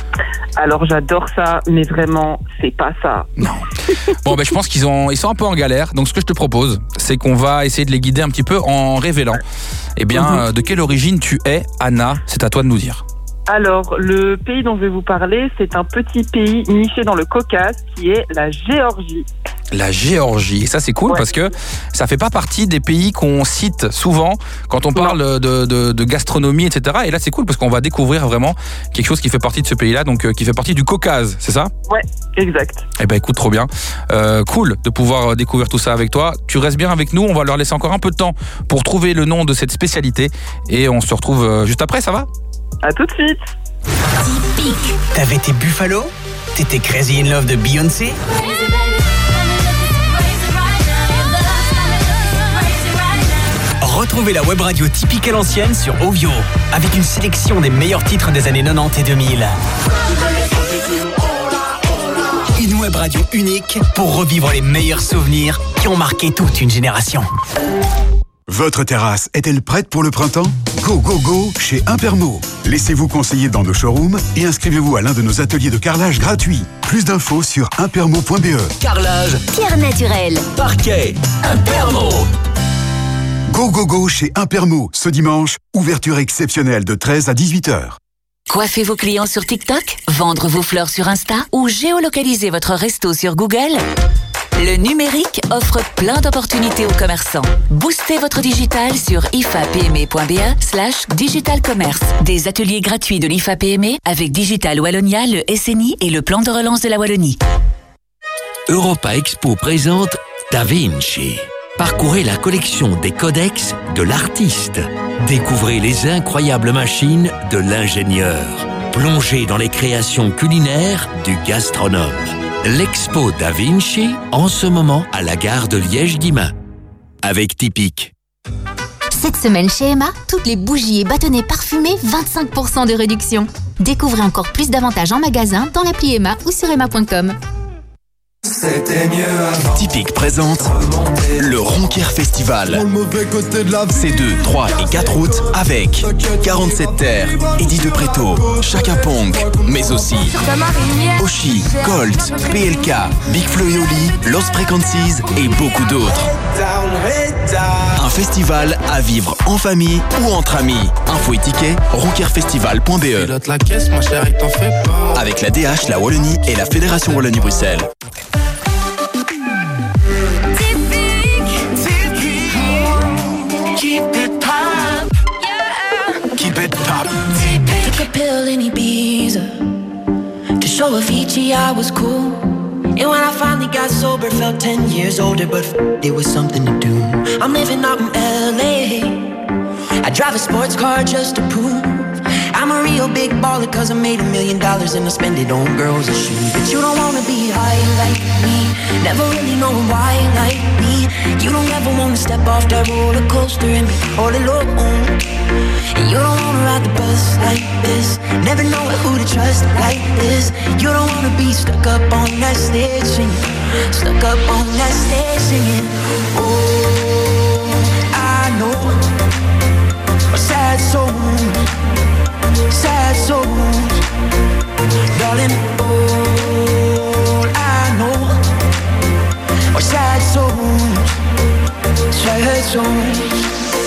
Speaker 19: Alors j'adore ça, mais vraiment, c'est pas ça.
Speaker 8: Non. Bon, ben je pense qu'ils ont, ils sont un peu en galère. Donc ce que je te propose, c'est qu'on va essayer de les guider un petit peu en révélant. Eh bien, mm-hmm. euh, de quelle origine tu es, Anna ? C'est à toi de nous dire.
Speaker 19: Alors, le pays dont je vais vous parler, c'est un petit pays niché dans le Caucase qui est la Géorgie.
Speaker 8: La Géorgie, et ça c'est cool ouais. parce que ça fait pas partie des pays qu'on cite souvent quand on parle de, de, de gastronomie, et cetera. Et là c'est cool parce qu'on va découvrir vraiment quelque chose qui fait partie de ce pays-là, donc euh, qui fait partie du Caucase, c'est ça ?
Speaker 19: Ouais, exact.
Speaker 8: Eh ben écoute, trop bien. Euh, cool de pouvoir découvrir tout ça avec toi. Tu restes bien avec nous, on va leur laisser encore un peu de temps pour trouver le nom de cette spécialité et on se retrouve juste après, ça va ?
Speaker 19: À tout de suite.
Speaker 1: Typique. T'avais tes Buffalo ? T'étais Crazy in Love de Beyoncé ? Retrouvez la web radio typique à l'ancienne sur Ovio, avec une sélection des meilleurs titres des années quatre-vingt-dix et deux mille. Une web radio unique pour revivre les meilleurs souvenirs qui ont marqué toute une génération.
Speaker 3: Votre terrasse est-elle prête pour le printemps ? Go, go, go chez Impermo. Laissez-vous conseiller dans nos showrooms et inscrivez-vous à l'un de nos ateliers de carrelage gratuits. Plus d'infos sur impermo point b e.
Speaker 1: Carrelage,
Speaker 6: pierre naturelle,
Speaker 1: parquet, Impermo.
Speaker 3: Go Go Go Go chez Impermo. Ce dimanche, ouverture exceptionnelle de treize à dix-huit heures.
Speaker 20: Coiffez vos clients sur TikTok, vendre vos fleurs sur Insta ou géolocaliser votre resto sur Google? Le numérique offre plein d'opportunités aux commerçants. Boostez votre digital sur ifapme.be slash digital commerce. Des ateliers gratuits de l'I F A P M E avec Digital Wallonia, le S N I et le plan de relance de la Wallonie.
Speaker 21: Europa Expo présente Da Vinci. Parcourez la collection des codex de l'artiste. Découvrez les incroyables machines de l'ingénieur. Plongez dans les créations culinaires du gastronome. L'Expo Da Vinci, en ce moment, à la gare de Liège-Guillemins. Avec Typique.
Speaker 17: Cette semaine chez Emma, toutes les bougies et bâtonnets parfumés, vingt-cinq pour cent de réduction. Découvrez encore plus d'avantages en magasin dans l'appli Emma ou sur emma point com.
Speaker 10: C'était mieux avant. Typique présente le Ronquière Festival. Ces deux, trois et quatre août avec quarante-sept Terres, Eddie de Preto, Chaka Pong, mais aussi Oshi, Colt, P L K, Big Flo et Oli, Lost Frequencies et beaucoup d'autres. Un festival à vivre en famille ou entre amis. Info et tickets, ronquière festival point b e. Avec la D H, la Wallonie et la Fédération Wallonie-Bruxelles.
Speaker 15: Took a pill in Ibiza to show Avicii I was cool. And when I finally got sober, felt ten years older, but f- it was something to do. I'm living out in L A. I drive a sports car just to prove I'm a real big baller, cause I made a million dollars and I spend it on girls and shoes. But you don't wanna be high like me, never really know why like me. You don't ever wanna step off that roller coaster and be all alone. And you don't wanna ride the bus like this, never know who to trust like this. You don't wanna be stuck up on that stage singing, stuck up on that stage singing. Oh, I know a sad soul, sad souls, darling. All I know are sad souls, sad souls.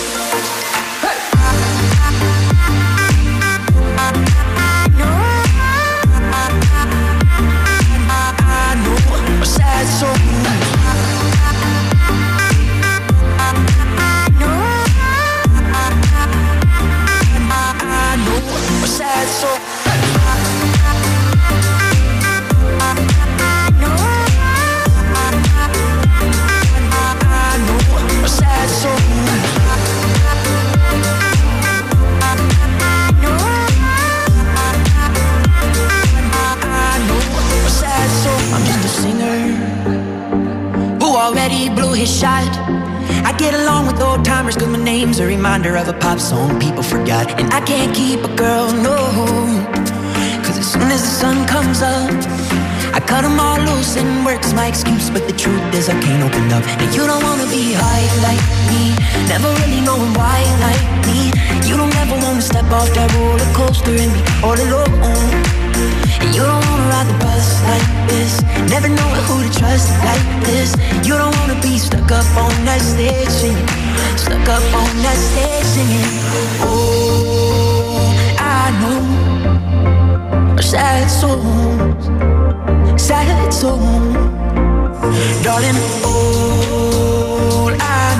Speaker 15: Already blew his shot. I get along with old timers cause my name's a reminder of a pop song people forgot. And I can't keep a girl, no, cause as soon as the sun comes up I cut them all loose and work's my excuse. But the truth is I can't open up. And you don't wanna be high like me, never really knowing why like me. You don't ever wanna step off that roller coaster and be all alone. And you don't wanna ride the bus like this, never know who to trust like this. You don't wanna be stuck up on that stage singing, stuck up on that stage singing. Oh, I know sad souls, sad souls, darling. All I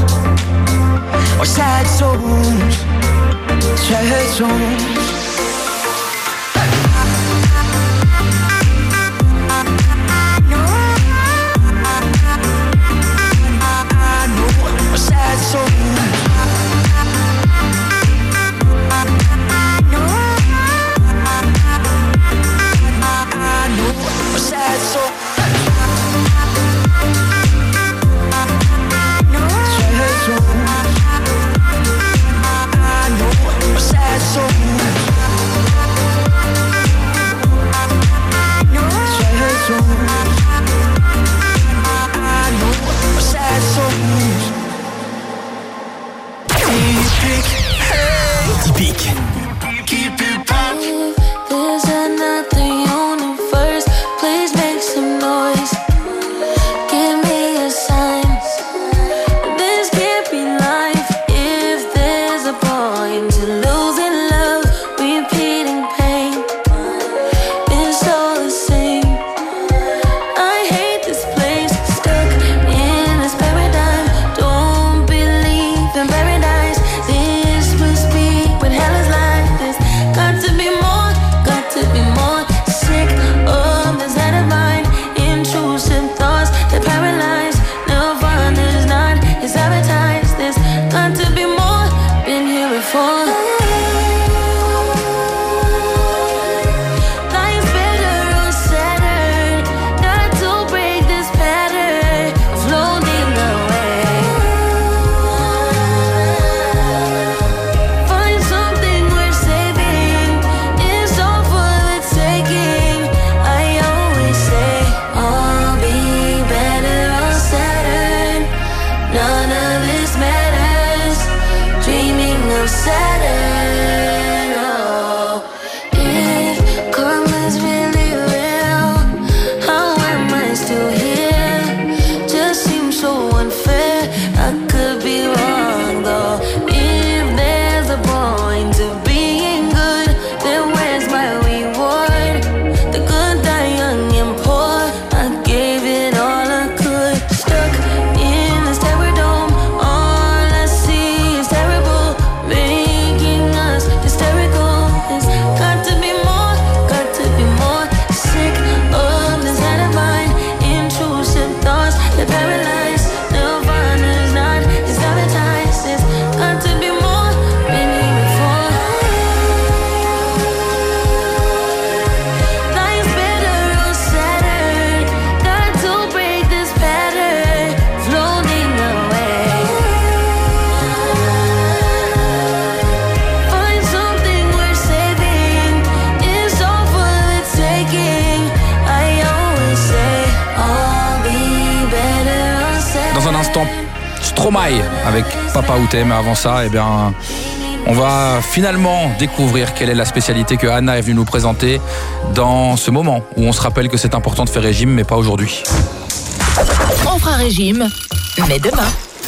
Speaker 15: know are sad souls, sad souls. Sad soul.
Speaker 8: l'instant Stromae avec Papa Outé. Mais avant ça, eh bien, on va finalement découvrir quelle est la spécialité que Anna est venue nous présenter dans ce moment où on se rappelle que c'est important de faire régime, mais pas aujourd'hui.
Speaker 11: On fera régime, mais demain.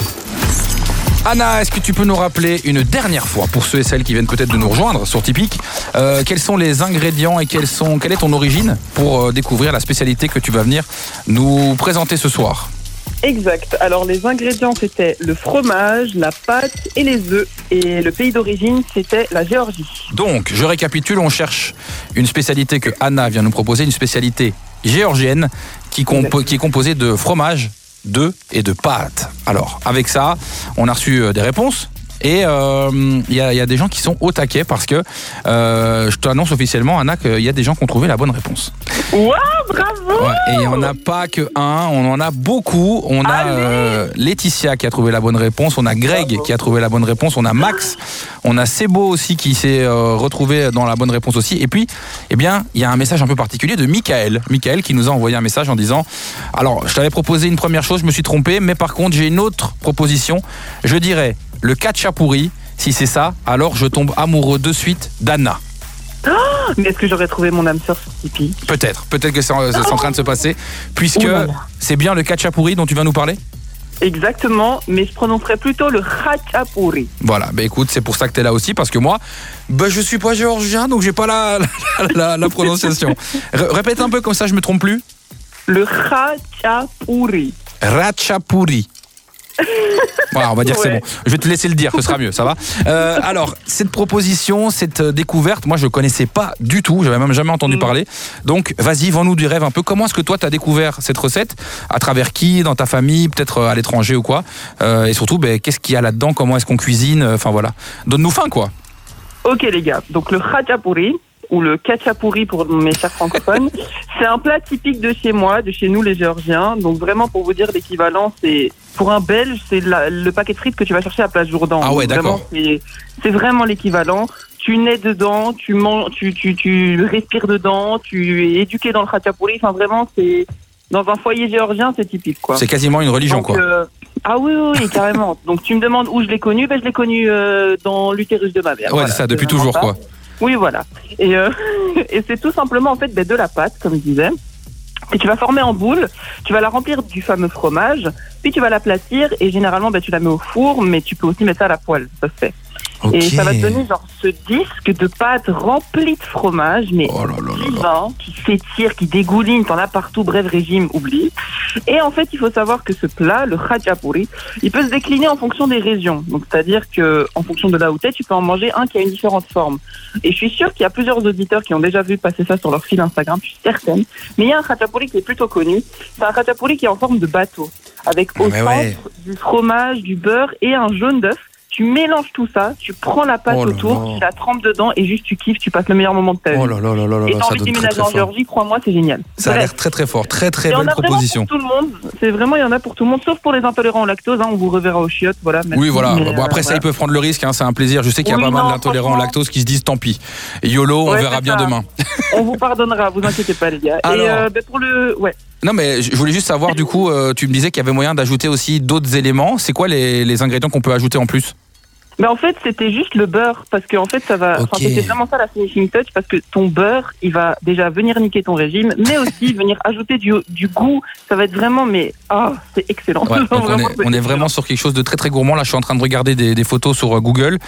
Speaker 8: Anna, est-ce que tu peux nous rappeler une dernière fois, pour ceux et celles qui viennent peut-être de nous rejoindre sur Tipeee, euh, quels sont les ingrédients et quels sont, quelle est ton origine pour euh, découvrir la spécialité que tu vas venir nous présenter ce soir?
Speaker 19: Exact. Alors les ingrédients, c'était le fromage, la pâte et les œufs. Et le pays d'origine, c'était la Géorgie.
Speaker 8: Donc, je récapitule, on cherche une spécialité que Anna vient nous proposer, une spécialité géorgienne qui, compo- qui est composée de fromage, d'œufs et de pâtes. Alors, avec ça, on a reçu des réponses. Et il euh, y, y a des gens qui sont au taquet parce que euh, je t'annonce officiellement, Anna, qu'il y a des gens qui ont trouvé la bonne réponse.
Speaker 19: Waouh, bravo!
Speaker 8: Ouais, et il n'y en a pas que un, on en a beaucoup. On a euh, Laetitia qui a trouvé la bonne réponse, on a Greg bravo. qui a trouvé la bonne réponse, on a Max, on a Sebo aussi qui s'est euh, retrouvé dans la bonne réponse aussi. Et puis, eh bien, il y a un message un peu particulier de Michael. Michael qui nous a envoyé un message en disant « Alors, je t'avais proposé une première chose, je me suis trompé, mais par contre, j'ai une autre proposition. Je dirais... le khachapuri, si c'est ça, alors je tombe amoureux de suite d'Anna.
Speaker 19: Oh, mais est-ce que j'aurais trouvé mon âme sœur sur Tipeee?
Speaker 8: Peut-être, peut-être que c'est en, c'est en train de se passer, puisque oh c'est bien le khachapuri dont tu vas nous parler?
Speaker 19: Exactement, mais je prononcerais plutôt le khachapuri.
Speaker 8: Voilà, bah écoute, c'est pour ça que t'es là aussi, parce que moi, bah je suis pas géorgien, donc j'ai pas la, la, la, la prononciation. R- répète un peu, comme ça je me trompe plus.
Speaker 19: Le khachapuri.
Speaker 8: Khachapuri. Voilà, on va dire que
Speaker 19: ouais.
Speaker 8: c'est bon. Je vais te laisser le dire, ce sera mieux, ça va. Euh, alors, cette proposition, cette découverte, moi je connaissais pas du tout, j'avais même jamais entendu mmh. parler. Donc, vas-y, vends-nous du rêve un peu. Comment est-ce que toi, tu as découvert cette recette? À travers qui? Dans ta famille? Peut-être à l'étranger ou quoi? euh, Et surtout, ben, qu'est-ce qu'il y a là-dedans? Comment est-ce qu'on cuisine? Enfin voilà. Donne-nous faim, quoi.
Speaker 19: Ok les gars, donc le khachapuri, ou le khachapuri pour mes chers francophones, c'est un plat typique de chez moi, de chez nous les Géorgiens. Donc vraiment, pour vous dire l'équivalent, c'est pour un Belge, c'est la, le paquet de frites que tu vas chercher à Place Jourdan.
Speaker 8: Ah ouais, d'accord.
Speaker 19: Vraiment, c'est, c'est vraiment l'équivalent. Tu nais dedans, tu manges, tu, tu, tu respires dedans, tu es éduqué dans le khachapuri. Enfin vraiment, c'est dans un foyer géorgien, c'est typique quoi.
Speaker 8: C'est quasiment une religion. Donc, quoi.
Speaker 19: Euh, ah oui, oui, oui, carrément. Donc tu me demandes où je l'ai connu, ben je l'ai connu euh, dans l'utérus de ma mère.
Speaker 8: Ouais,
Speaker 19: voilà,
Speaker 8: c'est ça, depuis toujours ça. Quoi.
Speaker 19: Oui, voilà. Et, euh, et c'est tout simplement en fait ben, de la pâte, comme je disais. Et tu vas former en boule, tu vas la remplir du fameux fromage, puis tu vas l'aplatir et généralement ben, tu la mets au four, mais tu peux aussi mettre ça à la poêle, ça se fait. Okay. Et ça va te donner genre ce disque de pâte rempli de fromage, mais
Speaker 8: oh là là là
Speaker 19: vivant, qui s'étire, qui dégouline, t'en as partout, bref, régime, oublie. Et en fait, il faut savoir que ce plat, le khachapuri, il peut se décliner en fonction des régions. Donc, c'est-à-dire que en fonction de là où t'es, tu peux en manger un qui a une différente forme. Et je suis sûre qu'il y a plusieurs auditeurs qui ont déjà vu passer ça sur leur fil Instagram, je suis certaine. Mais il y a un khachapuri qui est plutôt connu. C'est un khachapuri qui est en forme de bateau, avec au centre ouais. du fromage, du beurre et un jaune d'œuf. Tu mélanges tout ça, tu prends la pâte oh autour, tu la trempes dedans et juste tu kiffes, tu passes le meilleur moment de ta vie.
Speaker 8: Oh là là là là là,
Speaker 19: et t'as envie de déménager en Géorgie, crois-moi, c'est génial.
Speaker 8: Ça Bref. a l'air très très fort, très très belle proposition.
Speaker 19: Il y en a vraiment pour tout le monde, c'est vraiment, il y en a pour tout le monde, sauf pour les intolérants au lactose, hein, on vous reverra au chiottes, voilà.
Speaker 8: Oui, voilà.
Speaker 19: Mais,
Speaker 8: bon, après euh, ça, voilà. Ils peuvent prendre le risque, hein, c'est un plaisir. Je sais qu'il y a oui, pas non, mal d'intolérants au lactose qui se disent tant pis. YOLO, on ouais, verra bien ça. demain.
Speaker 19: On vous pardonnera, vous inquiétez pas les gars. Alors... Et euh, ben, pour le... Ouais.
Speaker 8: Non mais je voulais juste savoir, du coup, euh, tu me disais qu'il y avait moyen d'ajouter aussi d'autres éléments. C'est quoi les, les ingrédients qu'on peut ajouter en plus?
Speaker 19: Mais en fait, c'était juste le beurre, parce qu'en fait, ça va. Okay. C'était vraiment ça la finishing touch, parce que ton beurre, il va déjà venir niquer ton régime, mais aussi venir ajouter du, du goût. Ça va être vraiment, mais ah, oh, c'est excellent.
Speaker 8: Ouais, donc
Speaker 19: vraiment,
Speaker 8: on est, on est vraiment sur quelque chose de très très gourmand. Là, je suis en train de regarder des, des photos sur Google.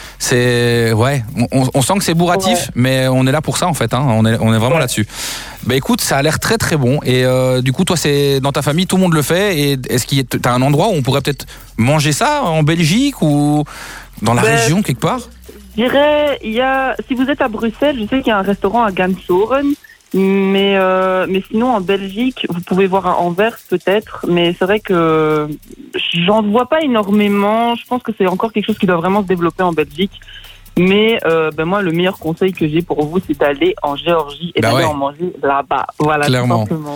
Speaker 8: C'est ouais, on, on sent que c'est bourratif, ouais. mais on est là pour ça en fait. Hein. On est on est vraiment ouais. là-dessus. Bah écoute, ça a l'air très très bon. Et euh, du coup, toi, c'est dans ta famille, tout le monde le fait. Et est-ce qu'il y a, t'as un endroit où on pourrait peut-être manger ça en Belgique ou dans la ben, région quelque part?
Speaker 19: Je dirais, il y a, si vous êtes à Bruxelles, je sais qu'il y a un restaurant à Gansoren. Mais, euh, mais sinon, en Belgique, vous pouvez voir à Anvers peut-être, mais c'est vrai que j'en vois pas énormément. Je pense que c'est encore quelque chose qui doit vraiment se développer en Belgique. Mais euh, ben moi, le meilleur conseil que j'ai pour vous, c'est d'aller en Géorgie et bah d'aller ouais. en manger là-bas. Voilà,
Speaker 8: clairement.
Speaker 19: Tout simplement.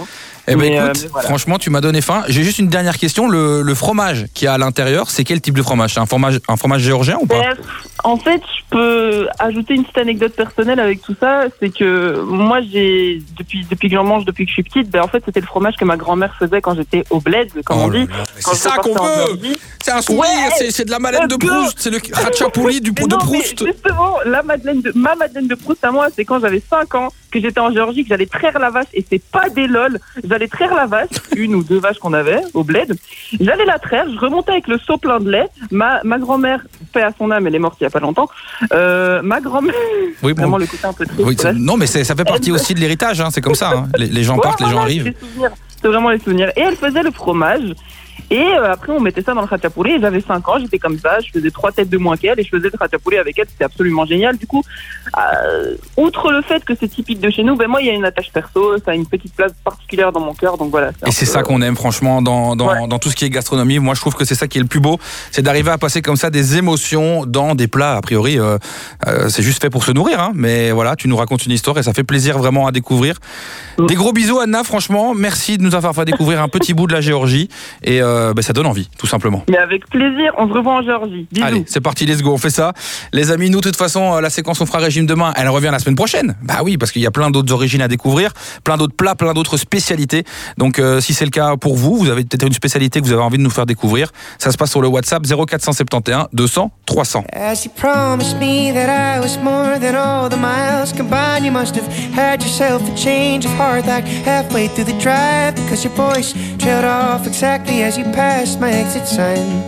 Speaker 2: Eh ben
Speaker 19: Mais,
Speaker 2: écoute,
Speaker 19: euh, mais voilà.
Speaker 2: franchement, tu m'as donné faim. J'ai juste une dernière question. Le, le fromage qu'il y a à l'intérieur, c'est quel type de fromage? C'est un fromage, un fromage géorgien ou pas?
Speaker 19: Bref, en fait, je peux ajouter une petite anecdote personnelle avec tout ça. C'est que moi, j'ai depuis depuis que j'en mange depuis que je suis petite, ben en fait, c'était le fromage que ma grand-mère faisait quand j'étais au bled, comme
Speaker 2: Oh
Speaker 19: on
Speaker 2: là
Speaker 19: dit.
Speaker 2: là, mais
Speaker 19: Quand
Speaker 2: c'est
Speaker 19: je
Speaker 2: ça qu'on
Speaker 19: repartais en
Speaker 2: veut.
Speaker 19: Géorgie.
Speaker 2: C'est un souvenir,
Speaker 19: Ouais,
Speaker 2: c'est, c'est de la Madeleine de
Speaker 19: let's go.
Speaker 2: Proust, c'est le Ratchapouri du
Speaker 19: Mais
Speaker 2: de
Speaker 19: non, mais
Speaker 2: Proust.
Speaker 19: justement, la Madeleine de, ma Madeleine de Proust à moi, c'est quand j'avais cinq ans, que j'étais en Géorgie, que j'allais traire la vache, et c'est pas des lol, j'allais traire la vache, une ou deux vaches qu'on avait au bled, j'allais la traire, je remontais avec le seau plein de lait, ma, ma grand-mère, paix à son âme, elle est morte il y a pas longtemps, euh, ma grand-mère,
Speaker 2: Oui, bon.
Speaker 19: vraiment le côté un peu triste,
Speaker 2: Oui, c'est-
Speaker 19: bref.
Speaker 2: non, mais c'est- ça fait partie aussi de l'héritage, hein, c'est comme ça. hein. Les, les gens
Speaker 19: Ouais,
Speaker 2: partent, les gens
Speaker 19: voilà,
Speaker 2: arrivent.
Speaker 19: c'est des souvenirs. C'est vraiment les souvenirs. Et elle faisait le fromage. Et euh, après, on mettait ça dans le khachapuri. Et j'avais cinq ans, j'étais comme ça. Je faisais trois têtes de moins qu'elle. Et je faisais le khachapuri avec elle. C'était absolument génial. Du coup, euh, outre le fait que c'est typique de chez nous, ben moi, il y a une attache perso. Ça a une petite place particulière dans mon cœur. Donc voilà.
Speaker 2: Et c'est ça qu'on aime franchement dans, dans,
Speaker 19: Ouais.
Speaker 2: dans tout ce qui est gastronomie. Moi je trouve que c'est ça qui est le plus beau, c'est d'arriver à passer comme ça des émotions dans des plats. A priori euh, euh, c'est juste fait pour se nourrir, hein. Mais voilà, tu nous racontes une histoire et ça fait plaisir vraiment à découvrir. Des gros bisous Anna, franchement, merci de nous avoir fait découvrir un petit bout de la Géorgie. Et euh, ben, ça donne envie, tout simplement.
Speaker 19: Mais avec plaisir, on se revoit en Géorgie. Bisous.
Speaker 2: Allez, c'est parti, let's go, on fait ça. Les amis, nous, de toute façon, euh, la séquence On fera régime demain, elle revient la semaine prochaine. Bah oui, parce qu'il y a plein d'autres origines à découvrir, plein d'autres plats, plein d'autres spécialités. Donc, euh, si c'est le cas pour vous, vous avez peut-être une spécialité que vous avez envie de nous faire découvrir. Ça se passe sur le WhatsApp zéro quatre cent soixante et onze deux cents trois cents.
Speaker 18: As you promised me that I was more than all the miles combined, you must have had yourself a change of heart like halfway through the drive, because your voice trailed off exactly as you passed my exit sign.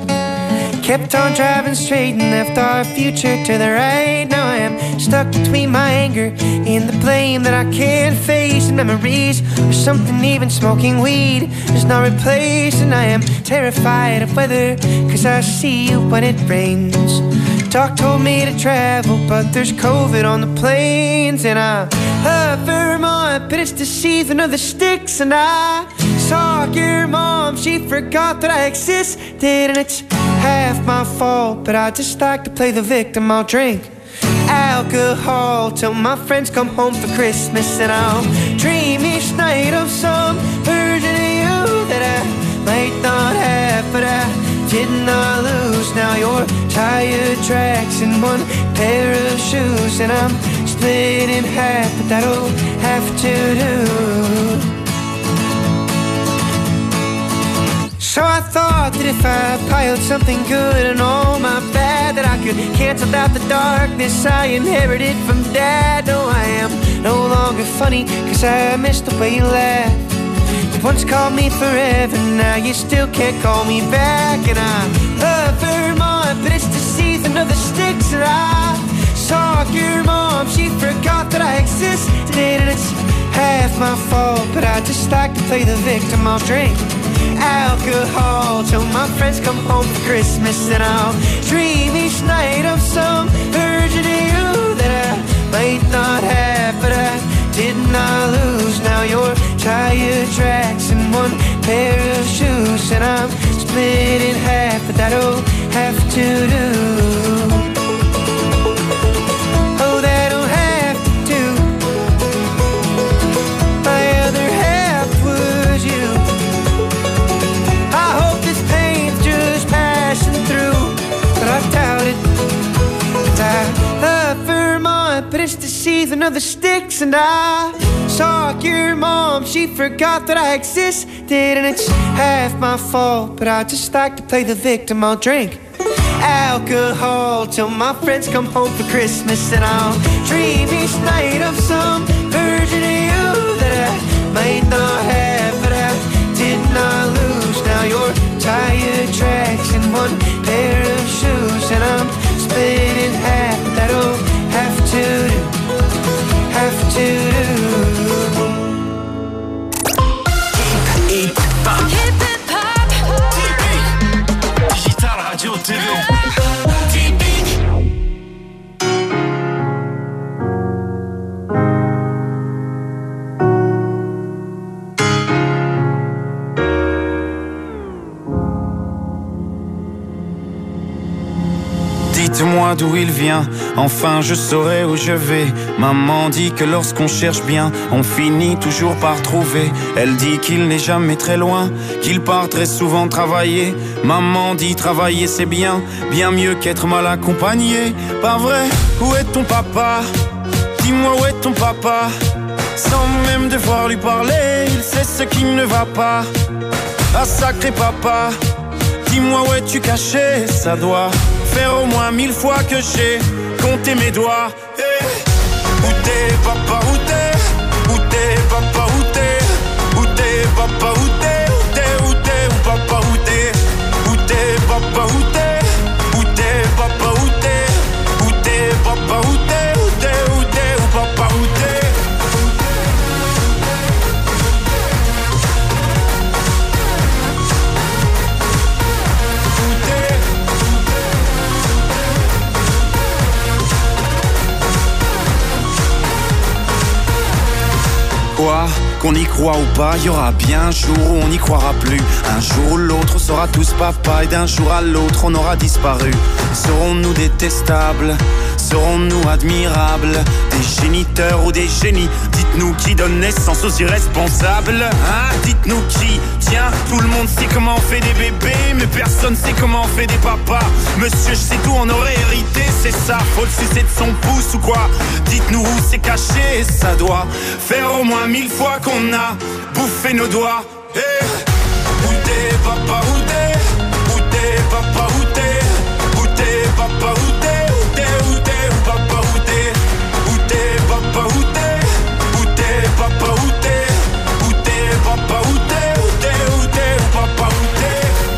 Speaker 18: Kept on driving straight and left our future to the right. Now I am stuck between my anger and the blame that I can't face, and memories or something even smoking weed is not replaced. And I am terrified of weather, cause I see you when it rains. Doc told me to travel, but there's COVID on the planes. And I love Vermont, but it's the season of the sticks. And I saw your mom, she forgot that I existed. And it's half my fault, but I just like to play the victim. I'll drink alcohol till my friends come home for Christmas. And I'll dream each night of some version of you that I might not have, but I did not lose. Now your tire tracks in one pair of shoes, and I'm split in half, but that'll have to do. So I thought that if I piled something good and all my bad, that I could cancel out the darkness I inherited from Dad. No, I am no longer funny, cause I missed the way you laughed. You once called me forever, now you still can't call me back. And I love Vermont, but it's the season of the sticks. And I saw your mom, she forgot that I existed. And it's half my fault, but I just like to play the victim. I'll drink alcohol till my friends come home for Christmas. And I'll dream each night of some version of you that I might not have, but I did not lose. Now your tire tracks in one pair of shoes, and I'm split in half, but that'll have to do. Oh, that'll have to do. My other half was you. I hope this pain's just passing through, but I doubt it. And I love Vermont, but it's the season of the sticks. And I saw your mom, she forgot that I existed. And it's half my fault, but I just like to play the victim. I'll drink alcohol till my friends come home for Christmas. And I'll dream each night of some version of you that I might not have, but I did not lose. Now your tire tracks in one pair of shoes, and I'm split in half. That'll have to do, have to do.
Speaker 1: Hip Hop. Digital Radio T V. Typique.
Speaker 4: d'où il vient. Enfin je saurai où je vais. Maman dit que lorsqu'on cherche bien, on finit toujours par trouver. Elle dit qu'il n'est jamais très loin, qu'il part très souvent travailler. Maman dit travailler c'est bien, bien mieux qu'être mal accompagné. Pas vrai? Où est ton papa? Dis-moi où est ton papa? Sans même devoir lui parler, il sait ce qui ne va pas. Ah sacré papa, dis-moi où es-tu caché? Ça doit faire au moins mille fois que j'ai compté mes doigts. Hey. Où t'es papa, où t'es? Où t'es papa, où t'es? Où t'es papa, où t'es? Où t'es, où t'es, où papa, où t'es? Où t'es papa, où t'es? Où t'es papa, où t'es? Où t'es papa, où t'es? Où t'es, où t'es, où papa, où t'es? Quoi? Qu'on y croit ou pas, il y aura bien un jour où on n'y croira plus. Un jour ou l'autre, on sera tous papa. Et d'un jour à l'autre, on aura disparu. Serons-nous détestables? Serons-nous admirables? Des géniteurs ou des génies? Dites-nous qui donne naissance aux irresponsables. Hein? Dites-nous qui? Tiens, tout le monde sait comment on fait des bébés, mais personne sait comment on fait des papas. Monsieur, je sais tout, on aurait hérité, c'est ça. Faut le sucer de son pouce ou quoi? Dites-nous où c'est caché, ça doit faire au moins mille fois qu'on a bouffé nos doigts. Hey. Où t'es papa, où t'es? Où t'es papa, où t'es? Où t'es papa, où t'es? Où t'es, où t'es, où papa, où t'es? Où t'es papa, où t'es? Où t'es papa, où t'es? Où t'es papa, où t'es? Où t'es, où t'es, où papa, où t'es?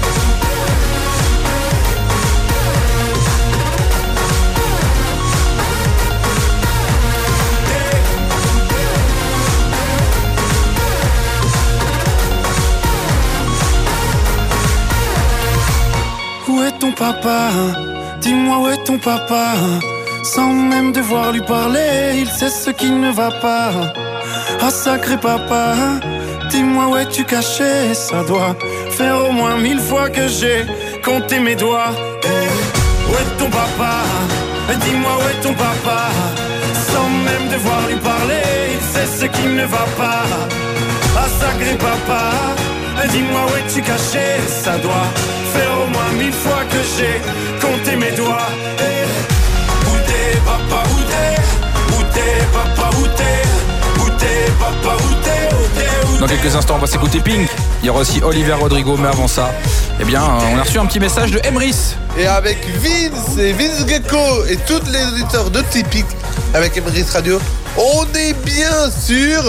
Speaker 4: Où est ton papa? Dis-moi où est ton papa? Sans même devoir lui parler, il sait ce qui ne va pas. Ah sacré papa, dis-moi où es-tu caché? Ça doit faire au moins mille fois que j'ai compté mes doigts. Hey. Où est ton papa? Dis-moi où est ton papa? Sans même devoir lui parler, il sait ce qui ne va pas. Ah sacré papa, dis-moi où es-tu caché? Ça doit faire au moins mille fois que j'ai compté mes doigts. Hey. Où t'es papa, où t'es? Où t'es papa, où t'es? Où t'es papa, où t'es? Où t'es, où t'es?
Speaker 2: Dans quelques instants, on va s'écouter Pink. Il y aura aussi Oliver Rodrigo, mais avant ça, eh bien, on a reçu un petit message de Emrys.
Speaker 22: Et avec Vince et Vince Gecko et tous les auditeurs de Typique avec Emrys Radio, on est bien sûr.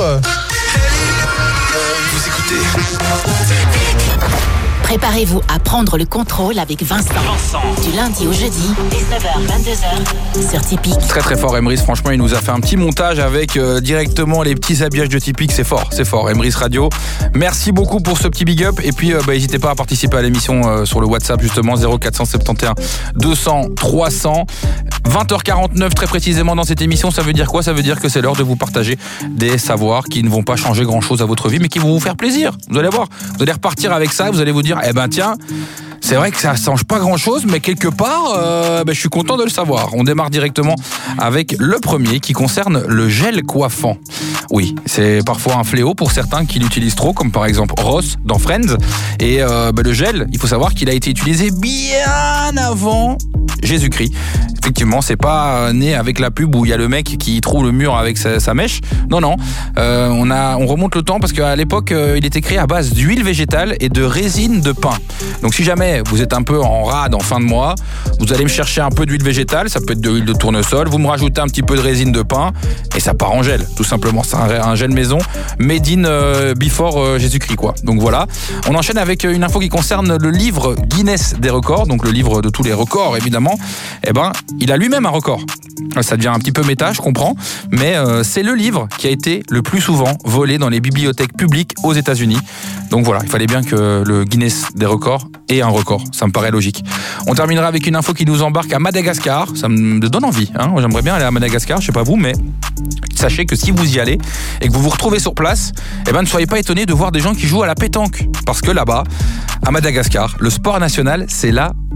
Speaker 10: Vous écoutez
Speaker 23: Préparez-vous à prendre le contrôle avec Vincent. Vincent. Du lundi au jeudi, dix-neuf heures vingt-deux heures, sur Typique.
Speaker 2: Très très fort Emrys, franchement il nous a fait un petit montage avec euh, directement les petits habillages de Typique, c'est fort, c'est fort. Emrys Radio, merci beaucoup pour ce petit big up. Et puis euh, bah, n'hésitez pas à participer à l'émission euh, sur le WhatsApp justement, zéro quatre cent soixante et onze deux cents trois cents. vingt heures quarante-neuf très précisément dans cette émission, ça veut dire quoi? Ça veut dire que c'est l'heure de vous partager des savoirs qui ne vont pas changer grand chose à votre vie, mais qui vont vous faire plaisir. Vous allez voir, vous allez repartir avec ça, vous allez vous dire, eh ben tiens, c'est vrai que ça ne change pas grand chose, mais quelque part, euh, ben, je suis content de le savoir. On démarre directement avec le premier qui concerne le gel coiffant. Oui, c'est parfois un fléau pour certains qui l'utilisent trop, comme par exemple Ross dans Friends. Et euh, ben, le gel, il faut savoir qu'il a été utilisé bien avant Jésus-Christ. Effectivement, c'est pas né avec la pub où il y a le mec qui trouve le mur avec sa, sa mèche. Non, non. Euh, on, a, on remonte le temps parce qu'à l'époque, euh, il était créé à base d'huile végétale et de résine de pin. Donc si jamais vous êtes un peu en rade en fin de mois, vous allez me chercher un peu d'huile végétale, ça peut être de l'huile de tournesol, vous me rajoutez un petit peu de résine de pin et ça part en gel, tout simplement. C'est un, un gel maison made in euh, before euh, Jésus-Christ, quoi. Donc voilà. On enchaîne avec une info qui concerne le livre Guinness des records, donc le livre de tous les records, évidemment. Eh ben, il a lui-même un record. Ça devient un petit peu méta, je comprends, mais euh, c'est le livre qui a été le plus souvent volé dans les bibliothèques publiques aux États-Unis. Donc voilà, il fallait bien que le Guinness des records ait un record, ça me paraît logique. On terminera avec une info qui nous embarque à Madagascar, ça me donne envie, hein. J'aimerais bien aller à Madagascar, je sais pas vous, mais sachez que si vous y allez et que vous vous retrouvez sur place, eh ben ne soyez pas étonnés de voir des gens qui jouent à la pétanque, parce que là-bas, à Madagascar, le sport national, c'est la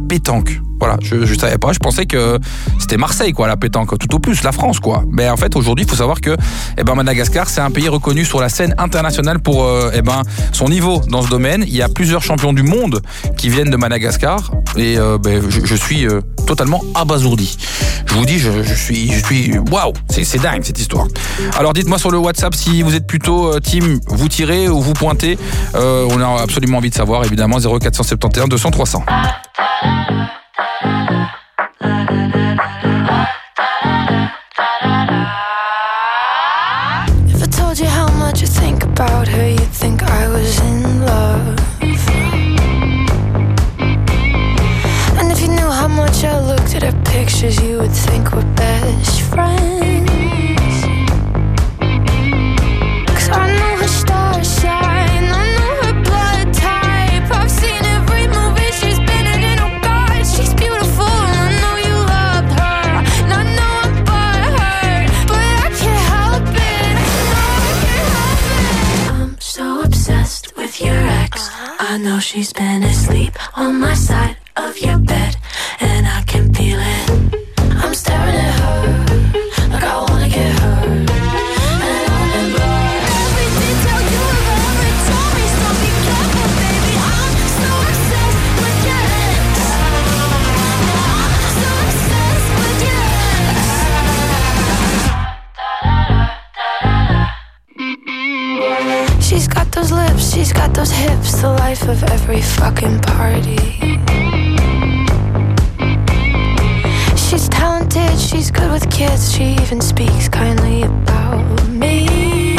Speaker 2: pétanque. Voilà, je, je savais pas, je pensais que c'était Marseille, quoi, la pétanque, tout au plus, la France, quoi. Mais en fait, aujourd'hui, il faut savoir que, eh ben, Madagascar, c'est un pays reconnu sur la scène internationale pour, euh, eh ben, son niveau dans ce domaine. Il y a plusieurs champions du monde qui viennent de Madagascar, et euh, ben, je, je suis euh, totalement abasourdi. Je vous dis, je, je suis, je suis, waouh, c'est, c'est dingue cette histoire. Alors, dites-moi sur le WhatsApp si vous êtes plutôt euh, team vous tirez ou vous pointez. Euh, on a absolument envie de savoir, évidemment, zéro quatre cent soixante et onze deux cents trois cents.
Speaker 5: If I told you how much I think about her, you'd think I was in love. And if you knew how much I looked at her pictures, you would think we're best friends. 'Cause I know her star sign, I know her blood type. I've seen every movie she's been in, and oh God, she's beautiful. I know you loved her, and I know I'm butthurt, but I can't help it. No, I can't help it. I'm so obsessed with your ex. I know she's been asleep on my side of your bed, and I can feel it. I'm staring at her like I wanna get her, and I remember every detail you have ever told me. So be careful, baby. I'm so obsessed with your ex. I'm so obsessed with your ex. She's got those lips, she's got those hips, the life of every fucking party. She's talented, she's good with kids, she even speaks kindly about me.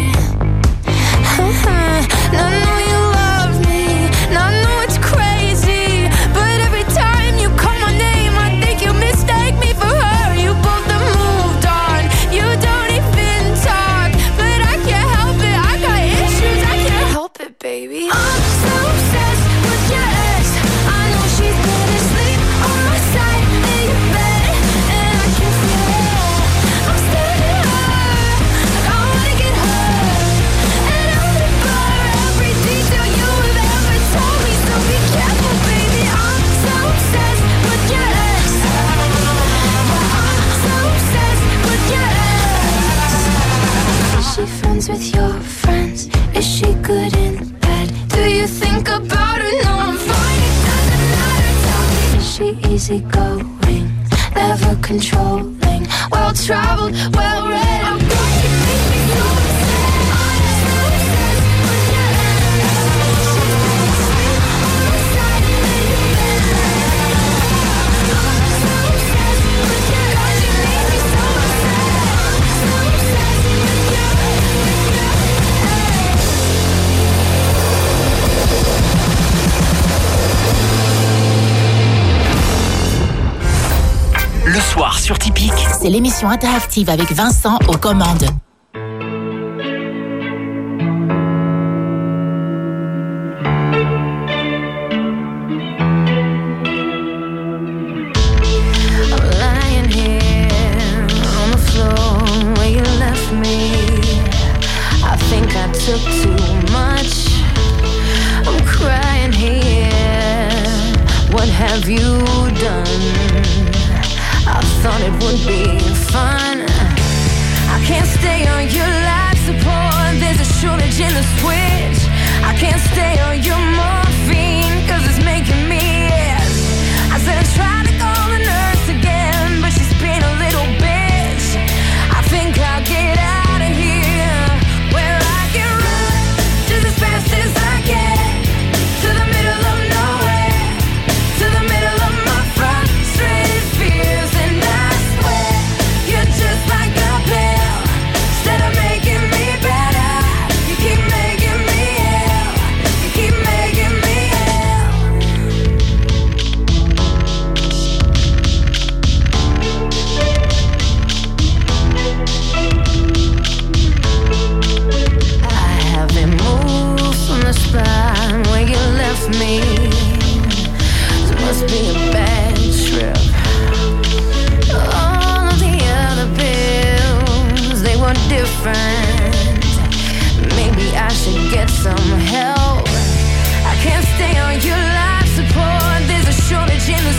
Speaker 5: And I know you love me, and I know it's crazy, but every time you call my name, I think you mistake me for her. You both have moved on, you don't even talk, but I can't help it, I got issues, I can't help it, baby. I'm so obsessed with your ex. I know she's been asleep on my side in your bed, and I can feel it. I'm staring at her like I wanna get her, and I remember every detail you have ever told me. So be careful, baby. I'm so obsessed with your ex. I'm so obsessed with your ex. Is she friends with your friends? Is she good in bed? Do you think about her? No, I'm fine, it doesn't matter. Tell me, is she easygoing, never controlling, well-traveled, well-read? I'm going to make me so upset. I'm so obsessed with your ex. She's been asleep on my side in your bed. I'm so obsessed with your ex. You make me so upset. I'm so obsessed with your
Speaker 21: Le soir sur Typique,
Speaker 23: C'est l'émission interactive avec Vincent aux commandes.
Speaker 5: I'm lying here on the floor where you left me. I think I took too much. I'm crying here. What have you done? I thought it would be fun. I can't stay on your life support. There's a shortage in the switch. I can't stay on your morphine, cause it's making me itch. I said I tried to call the nurse again, but she's being a little bitch. I think I'll get out of here, where I can run just as fast as I can, to the middle of nowhere, to the middle of my frustrated fears. And I swear, you're just like a pill. Instead of making me better, you keep making me ill. You keep making me ill. I haven't moved from the spot where you left me. This must be a bad trip. All of the other pills, they were different. Maybe I should get some help. I can't stay on your life support. There's a shortage in the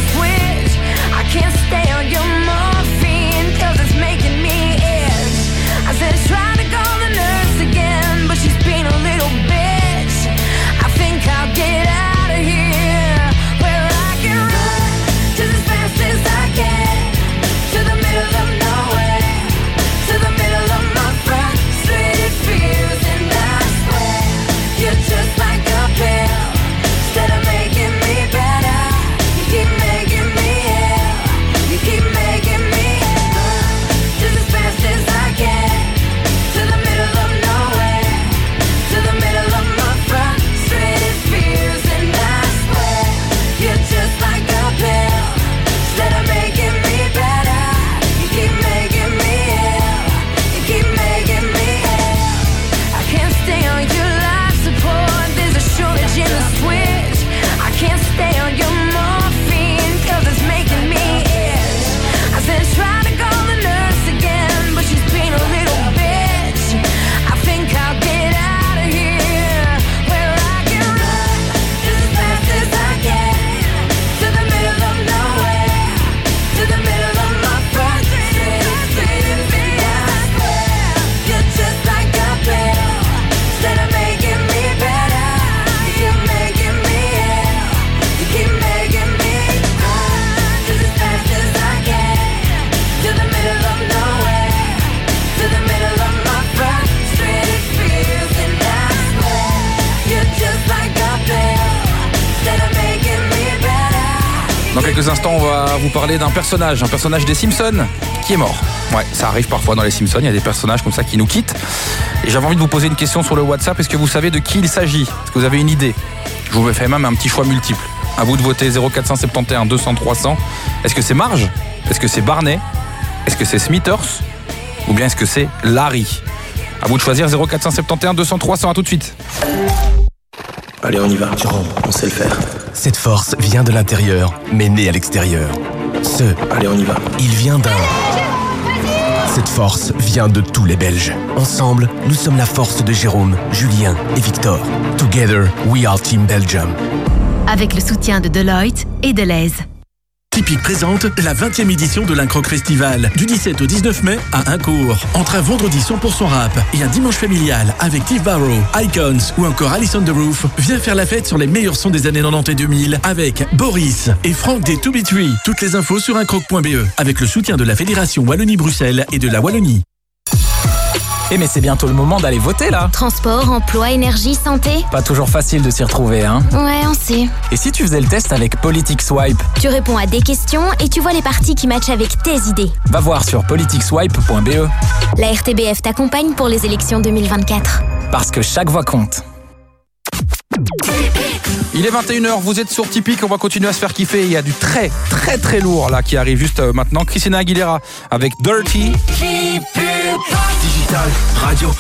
Speaker 2: Dans quelques instants, on va vous parler d'un personnage, un personnage des Simpsons qui est mort. Ouais, ça arrive parfois dans les Simpsons, il y a des personnages comme ça qui nous quittent. Et j'avais envie de vous poser une question sur le WhatsApp. Est-ce que vous savez de qui il s'agit? Est-ce que vous avez une idée? Je vous fais même un petit choix multiple. À vous de voter. Zéro quatre cent soixante-onze deux cents trois cents. Est-ce que c'est Marge? Est-ce que c'est Barney? Est-ce que c'est Smithers? Ou bien est-ce que c'est Larry? À vous de choisir. Zéro quatre cent soixante-onze deux cents trois cents. À tout de suite.
Speaker 7: Allez, on y va. Jérôme, on sait le faire.
Speaker 10: Cette force vient de l'intérieur, mais née à l'extérieur. Ce,
Speaker 7: Allez, on y va.
Speaker 10: il vient d'un... Cette force vient de tous les Belges. Ensemble, nous sommes la force de Jérôme, Julien et Victor. Together, we are Team Belgium.
Speaker 6: Avec le soutien de Deloitte et Deleuze.
Speaker 9: Tipeee présente la vingtième édition de l'Incroc Festival du dix-sept au dix-neuf mai à Incourt. Entre un vendredi cent pour cent rap et un dimanche familial avec Steve Barrow, Icons ou encore Alice on the Roof, viens faire la fête sur les meilleurs sons des années quatre-vingt-dix et deux mille avec Boris et Franck des deux B trois. Toutes les infos sur incroc point b e avec le soutien de la Fédération Wallonie-Bruxelles et de la Wallonie.
Speaker 14: Eh mais c'est bientôt le moment d'aller voter là.
Speaker 6: Transport, emploi, énergie, santé.
Speaker 14: Pas toujours facile de s'y retrouver hein.
Speaker 6: Ouais, on sait.
Speaker 14: Et si tu faisais le test avec Politique Swipe?
Speaker 6: Tu réponds à des questions et tu vois les partis qui matchent avec tes idées.
Speaker 14: Va voir sur politique swipe point b e.
Speaker 6: La R T B F t'accompagne pour les élections deux mille vingt-quatre.
Speaker 14: Parce que chaque voix compte.
Speaker 2: Il est vingt et une heures, vous êtes sur Tipeee, on va continuer à se faire kiffer. Il y a du très très très lourd là qui arrive juste maintenant. Christina Aguilera avec Dirty.
Speaker 10: Digital Radio